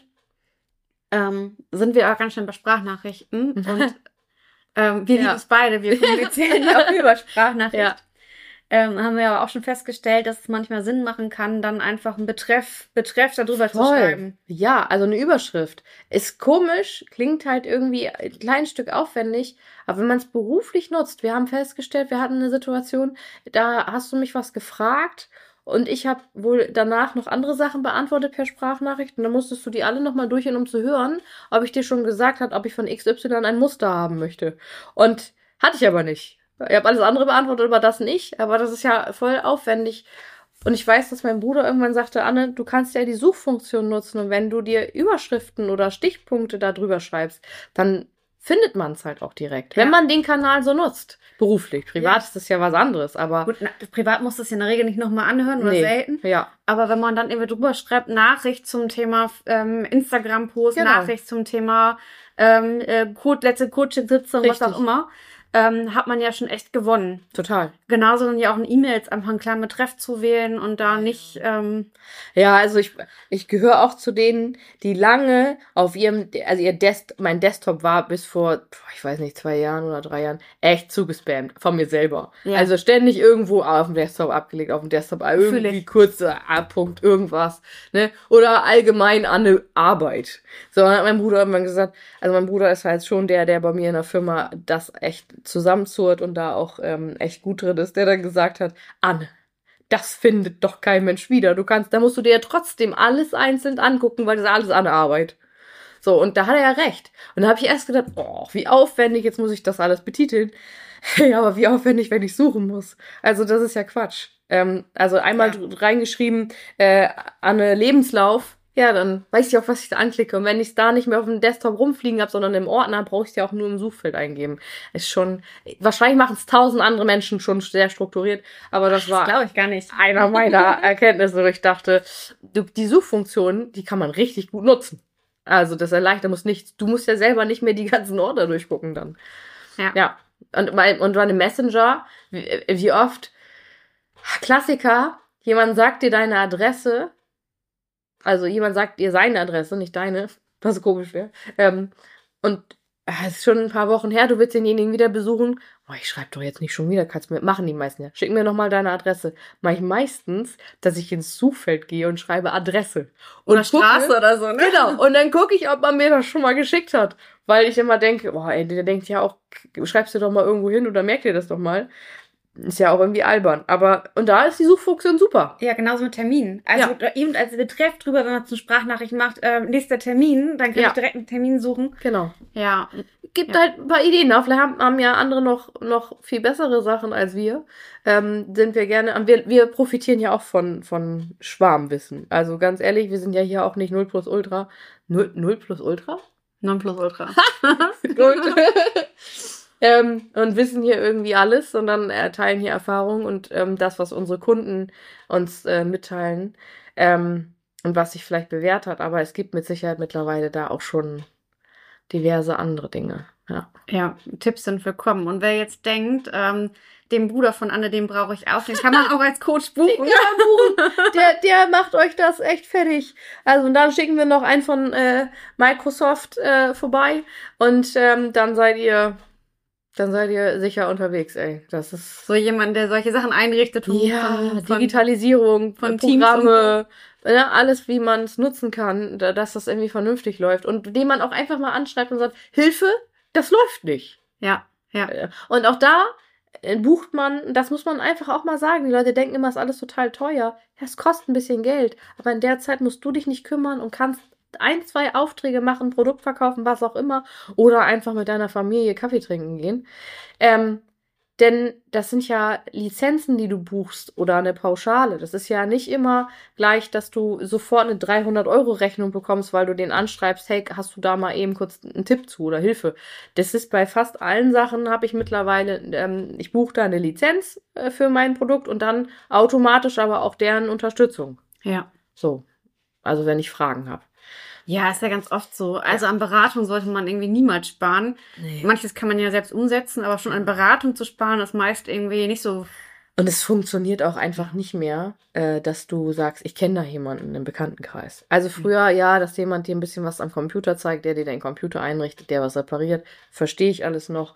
Speaker 1: wir auch ganz schnell bei Sprachnachrichten. Und wir lieben es beide, wir kommunizieren auch über Sprachnachrichten. Ja. Haben wir aber auch schon festgestellt, dass es manchmal Sinn machen kann, dann einfach einen Betreff darüber zu schreiben.
Speaker 2: Ja, also eine Überschrift. Ist komisch, klingt halt irgendwie ein kleines Stück aufwendig, aber wenn man es beruflich nutzt, wir haben festgestellt, wir hatten eine Situation, da hast du mich was gefragt und ich habe wohl danach noch andere Sachen beantwortet per Sprachnachricht und dann musstest du die alle nochmal durchhören, um zu hören, ob ich dir schon gesagt habe, ob ich von XY ein Muster haben möchte. Und hatte ich aber nicht. Ich habe alles andere beantwortet, aber das nicht. Aber das ist ja voll aufwendig. Und ich weiß, dass mein Bruder irgendwann sagte, Anne, du kannst ja die Suchfunktion nutzen. Und wenn du dir Überschriften oder Stichpunkte da drüber schreibst, dann findet man es halt auch direkt. Wenn man den Kanal so nutzt. Beruflich. Privat ist das ja was anderes. Aber
Speaker 1: gut, privat musst du es ja in der Regel nicht nochmal anhören oder selten.
Speaker 2: Ja.
Speaker 1: Aber wenn man dann irgendwie drüber schreibt, Nachricht zum Thema Instagram-Post, Nachricht zum Thema letzte Coaching-Sitzung, was auch immer, hat man ja schon echt gewonnen.
Speaker 2: Total.
Speaker 1: Genauso dann ja auch in E-Mails einfach einen klaren Betreff zu wählen und da nicht...
Speaker 2: Ja, also ich gehöre auch zu denen, die lange auf mein Desktop war bis vor, ich weiß nicht, 2 Jahren oder 3 Jahren, echt zugespammt von mir selber. Ja. Also ständig irgendwo auf dem Desktop abgelegt, auf dem Desktop irgendwie kurze A-Punkt, irgendwas, ne? Oder allgemein an eine Arbeit. So, dann hat mein Bruder irgendwann gesagt, also mein Bruder ist halt schon der bei mir in der Firma das echt zusammenzurrt und da auch echt gut drin ist, der dann gesagt hat, Anne, das findet doch kein Mensch wieder. Da musst du dir ja trotzdem alles einzeln angucken, weil das ist alles an Arbeit. So, und da hat er ja recht. Und da habe ich erst gedacht, wie aufwendig, jetzt muss ich das alles betiteln. Ja, aber wie aufwendig, wenn ich suchen muss. Also das ist ja Quatsch. Also einmal reingeschrieben, Anne Lebenslauf. Ja, dann weiß ich auch, was ich da anklicke. Und wenn ich es da nicht mehr auf dem Desktop rumfliegen habe, sondern im Ordner, brauche ich es ja auch nur im Suchfeld eingeben. Ist schon, wahrscheinlich machen es 1000 andere Menschen schon sehr strukturiert, aber das war,
Speaker 1: glaube ich gar nicht,
Speaker 2: einer meiner Erkenntnisse, wo ich dachte, die Suchfunktion, die kann man richtig gut nutzen. Also das erleichtert du musst ja selber nicht mehr die ganzen Ordner durchgucken dann. Ja. Und bei dem Messenger, wie oft, Klassiker, jemand sagt dir deine Adresse, also jemand sagt dir seine Adresse, nicht deine, was komisch wäre. Und es ist schon ein paar Wochen her, du willst denjenigen wieder besuchen. Ich schreibe doch jetzt nicht schon wieder, machen die meisten ja. Schick mir nochmal deine Adresse. Mach ich meistens, dass ich ins Suchfeld gehe und schreibe Adresse.
Speaker 1: Oder Straße oder so, ne?
Speaker 2: Genau. Und dann gucke ich, ob man mir das schon mal geschickt hat. Weil ich immer denke, der denkt ja auch, schreibst du doch mal irgendwo hin oder merk dir das doch mal. Ist ja auch irgendwie albern. Und da ist die Suchfunktion super.
Speaker 1: Ja, genauso mit Terminen. Also eben als Betreff drüber, wenn man so Sprachnachrichten macht, nächster Termin, dann kann ich direkt einen Termin suchen.
Speaker 2: Genau.
Speaker 1: Ja.
Speaker 2: Gibt halt ein paar Ideen. Vielleicht haben ja andere noch viel bessere Sachen als wir. Sind wir gerne. Wir profitieren ja auch von Schwarmwissen. Also ganz ehrlich, wir sind ja hier auch nicht 0 plus Ultra. 0 plus Ultra?
Speaker 1: 9 plus Ultra.
Speaker 2: Gut. und wissen hier irgendwie alles, sondern teilen hier Erfahrungen und das, was unsere Kunden uns mitteilen und was sich vielleicht bewährt hat. Aber es gibt mit Sicherheit mittlerweile da auch schon diverse andere Dinge. Ja.
Speaker 1: Ja, Tipps sind willkommen. Und wer jetzt denkt, den Bruder von Anne, den brauche ich auch, den kann man auch als Coach buchen.
Speaker 2: Der macht euch das echt fertig. Also und dann schicken wir noch einen von Microsoft vorbei und dann seid ihr sicher unterwegs, ey. Das ist
Speaker 1: so jemand, der solche Sachen einrichtet.
Speaker 2: von Digitalisierung, von Programme, ja, alles, wie man es nutzen kann, dass das irgendwie vernünftig läuft. Und den man auch einfach mal anschreibt und sagt, Hilfe, das läuft nicht.
Speaker 1: Ja.
Speaker 2: Und auch da bucht man, das muss man einfach auch mal sagen. Die Leute denken immer, es ist alles total teuer. Ja, es kostet ein bisschen Geld. Aber in der Zeit musst du dich nicht kümmern und kannst 1, 2 Aufträge machen, Produkt verkaufen, was auch immer. Oder einfach mit deiner Familie Kaffee trinken gehen. Denn das sind ja Lizenzen, die du buchst oder eine Pauschale. Das ist ja nicht immer gleich, dass du sofort eine 300-Euro-Rechnung bekommst, weil du den anschreibst, hey, hast du da mal eben kurz einen Tipp zu oder Hilfe. Das ist bei fast allen Sachen, habe ich mittlerweile, ich buche da eine Lizenz für mein Produkt und dann automatisch aber auch deren Unterstützung.
Speaker 1: Ja.
Speaker 2: So, also wenn ich Fragen habe.
Speaker 1: Ja, ist ja ganz oft so. Also an Beratung sollte man irgendwie niemals sparen.
Speaker 2: Nee.
Speaker 1: Manches kann man ja selbst umsetzen, aber schon an Beratung zu sparen, ist meist irgendwie nicht so.
Speaker 2: Und es funktioniert auch einfach nicht mehr, dass du sagst, ich kenne da jemanden im Bekanntenkreis. Also früher, ja, dass jemand dir ein bisschen was am Computer zeigt, der dir den Computer einrichtet, der was repariert, verstehe ich alles noch.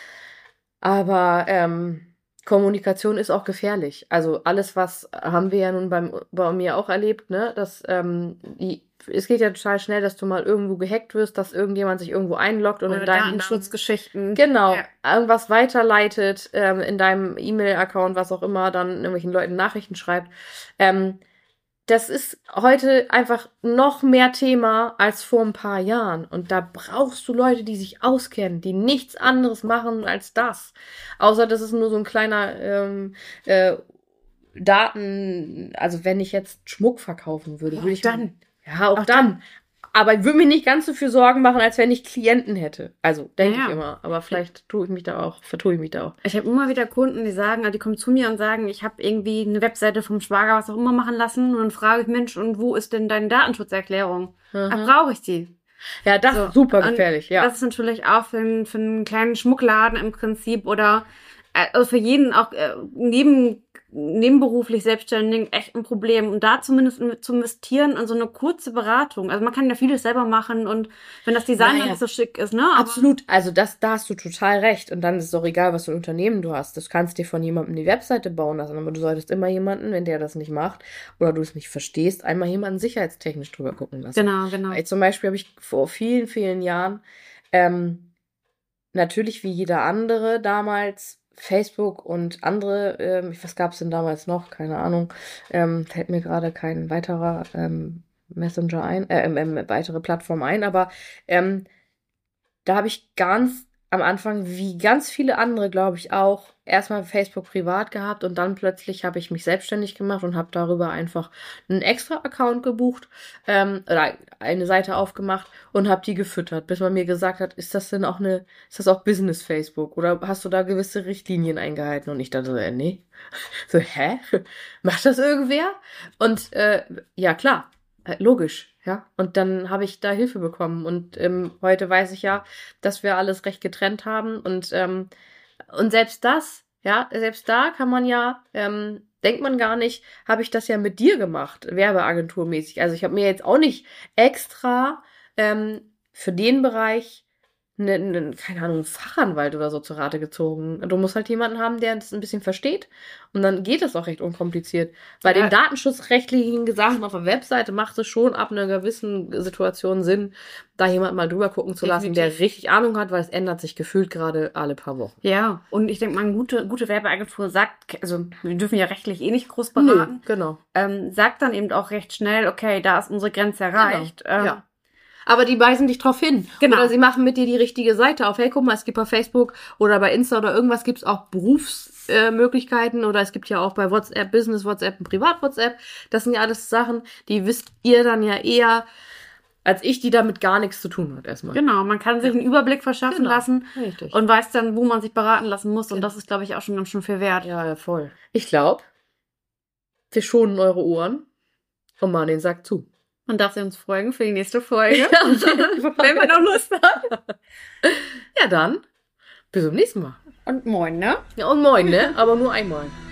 Speaker 2: Aber Kommunikation ist auch gefährlich. Also alles, was haben wir ja nun bei mir auch erlebt, ne, dass es geht ja total schnell, dass du mal irgendwo gehackt wirst, dass irgendjemand sich irgendwo einloggt und
Speaker 1: Oder
Speaker 2: in deinem
Speaker 1: Datenschutzgeschichten.
Speaker 2: Genau, irgendwas weiterleitet, in deinem E-Mail-Account, was auch immer, dann irgendwelchen Leuten Nachrichten schreibt. Das ist heute einfach noch mehr Thema als vor ein paar Jahren. Und da brauchst du Leute, die sich auskennen, die nichts anderes machen als das. Außer das ist nur so ein kleiner Daten, also wenn ich jetzt Schmuck verkaufen würde, würde ich
Speaker 1: dann.
Speaker 2: Ja, auch dann. Aber ich würde mir nicht ganz so viel Sorgen machen, als wenn ich Klienten hätte. Also, denke ich immer. Aber vielleicht vertue ich mich da auch.
Speaker 1: Ich habe immer wieder Kunden, die sagen, die kommen zu mir und sagen, ich habe irgendwie eine Webseite vom Schwager, was auch immer, machen lassen. Und dann frage ich, Mensch, und wo ist denn deine Datenschutzerklärung? Brauche ich die?
Speaker 2: Ja, das ist super gefährlich, ja.
Speaker 1: Das ist natürlich auch für einen kleinen Schmuckladen im Prinzip oder also für jeden auch nebenberuflich Selbstständigen echt ein Problem. Und da zumindest zu investieren in so eine kurze Beratung. Also man kann ja vieles selber machen und wenn das Design nicht so schick ist, ne?
Speaker 2: Absolut. Also da hast du total recht. Und dann ist es auch egal, was für ein Unternehmen du hast. Du kannst dir von jemandem die Webseite bauen lassen, aber du solltest immer jemanden, wenn der das nicht macht oder du es nicht verstehst, einmal jemanden sicherheitstechnisch drüber gucken lassen.
Speaker 1: Genau.
Speaker 2: Zum Beispiel habe ich vor vielen, vielen Jahren natürlich wie jeder andere damals Facebook und andere, was gab es denn damals noch? Keine Ahnung. Fällt mir gerade kein weiterer Messenger ein, weitere Plattform ein, aber da habe ich ganz am Anfang, wie ganz viele andere, glaube ich auch, erstmal Facebook privat gehabt und dann plötzlich habe ich mich selbstständig gemacht und habe darüber einfach einen extra Account gebucht oder eine Seite aufgemacht und habe die gefüttert, bis man mir gesagt hat, ist das auch Business Facebook oder hast du da gewisse Richtlinien eingehalten? Und ich dachte so, nee. So, hä? Macht das irgendwer? Und ja, klar, logisch. Ja, und dann habe ich da Hilfe bekommen und heute weiß ich ja, dass wir alles recht getrennt haben und selbst da kann man ja, denkt man gar nicht, habe ich das ja mit dir gemacht, werbeagenturmäßig. Also ich habe mir jetzt auch nicht extra für den Bereich keine Ahnung, einen Fachanwalt oder so zur Rate gezogen. Du musst halt jemanden haben, der das ein bisschen versteht. Und dann geht das auch recht unkompliziert. Bei den datenschutzrechtlichen Sachen auf der Webseite macht es schon ab einer gewissen Situation Sinn, da jemand mal drüber gucken zu lassen, der richtig Ahnung hat, weil es ändert sich gefühlt gerade alle paar Wochen.
Speaker 1: Ja, und ich denke mal, eine gute Werbeagentur sagt, also wir dürfen ja rechtlich nicht groß beraten.
Speaker 2: Nee, genau.
Speaker 1: Sagt dann eben auch recht schnell, okay, da ist unsere Grenze erreicht.
Speaker 2: Genau. Ja. Aber die weisen dich drauf hin.
Speaker 1: Genau.
Speaker 2: Oder sie machen mit dir die richtige Seite auf. Hey, guck mal, es gibt bei Facebook oder bei Insta oder irgendwas gibt's auch Berufsmöglichkeiten oder es gibt ja auch bei WhatsApp, Business WhatsApp und Privat WhatsApp. Das sind ja alles Sachen, die wisst ihr dann ja eher, als ich, die damit gar nichts zu tun hat erstmal.
Speaker 1: Genau, man kann sich einen Überblick verschaffen lassen
Speaker 2: Richtig.
Speaker 1: und weiß dann, wo man sich beraten lassen muss. Und das ist, glaube ich, auch schon ganz schön viel wert.
Speaker 2: Ja, voll. Ich glaube, wir schonen eure Ohren und machen den Sack zu.
Speaker 1: Man darf sie uns folgen für die nächste Folge, wenn man noch Lust hat.
Speaker 2: Ja, dann bis zum nächsten Mal.
Speaker 1: Und moin, ne?
Speaker 2: Ja, und moin, ne? Aber nur einmal.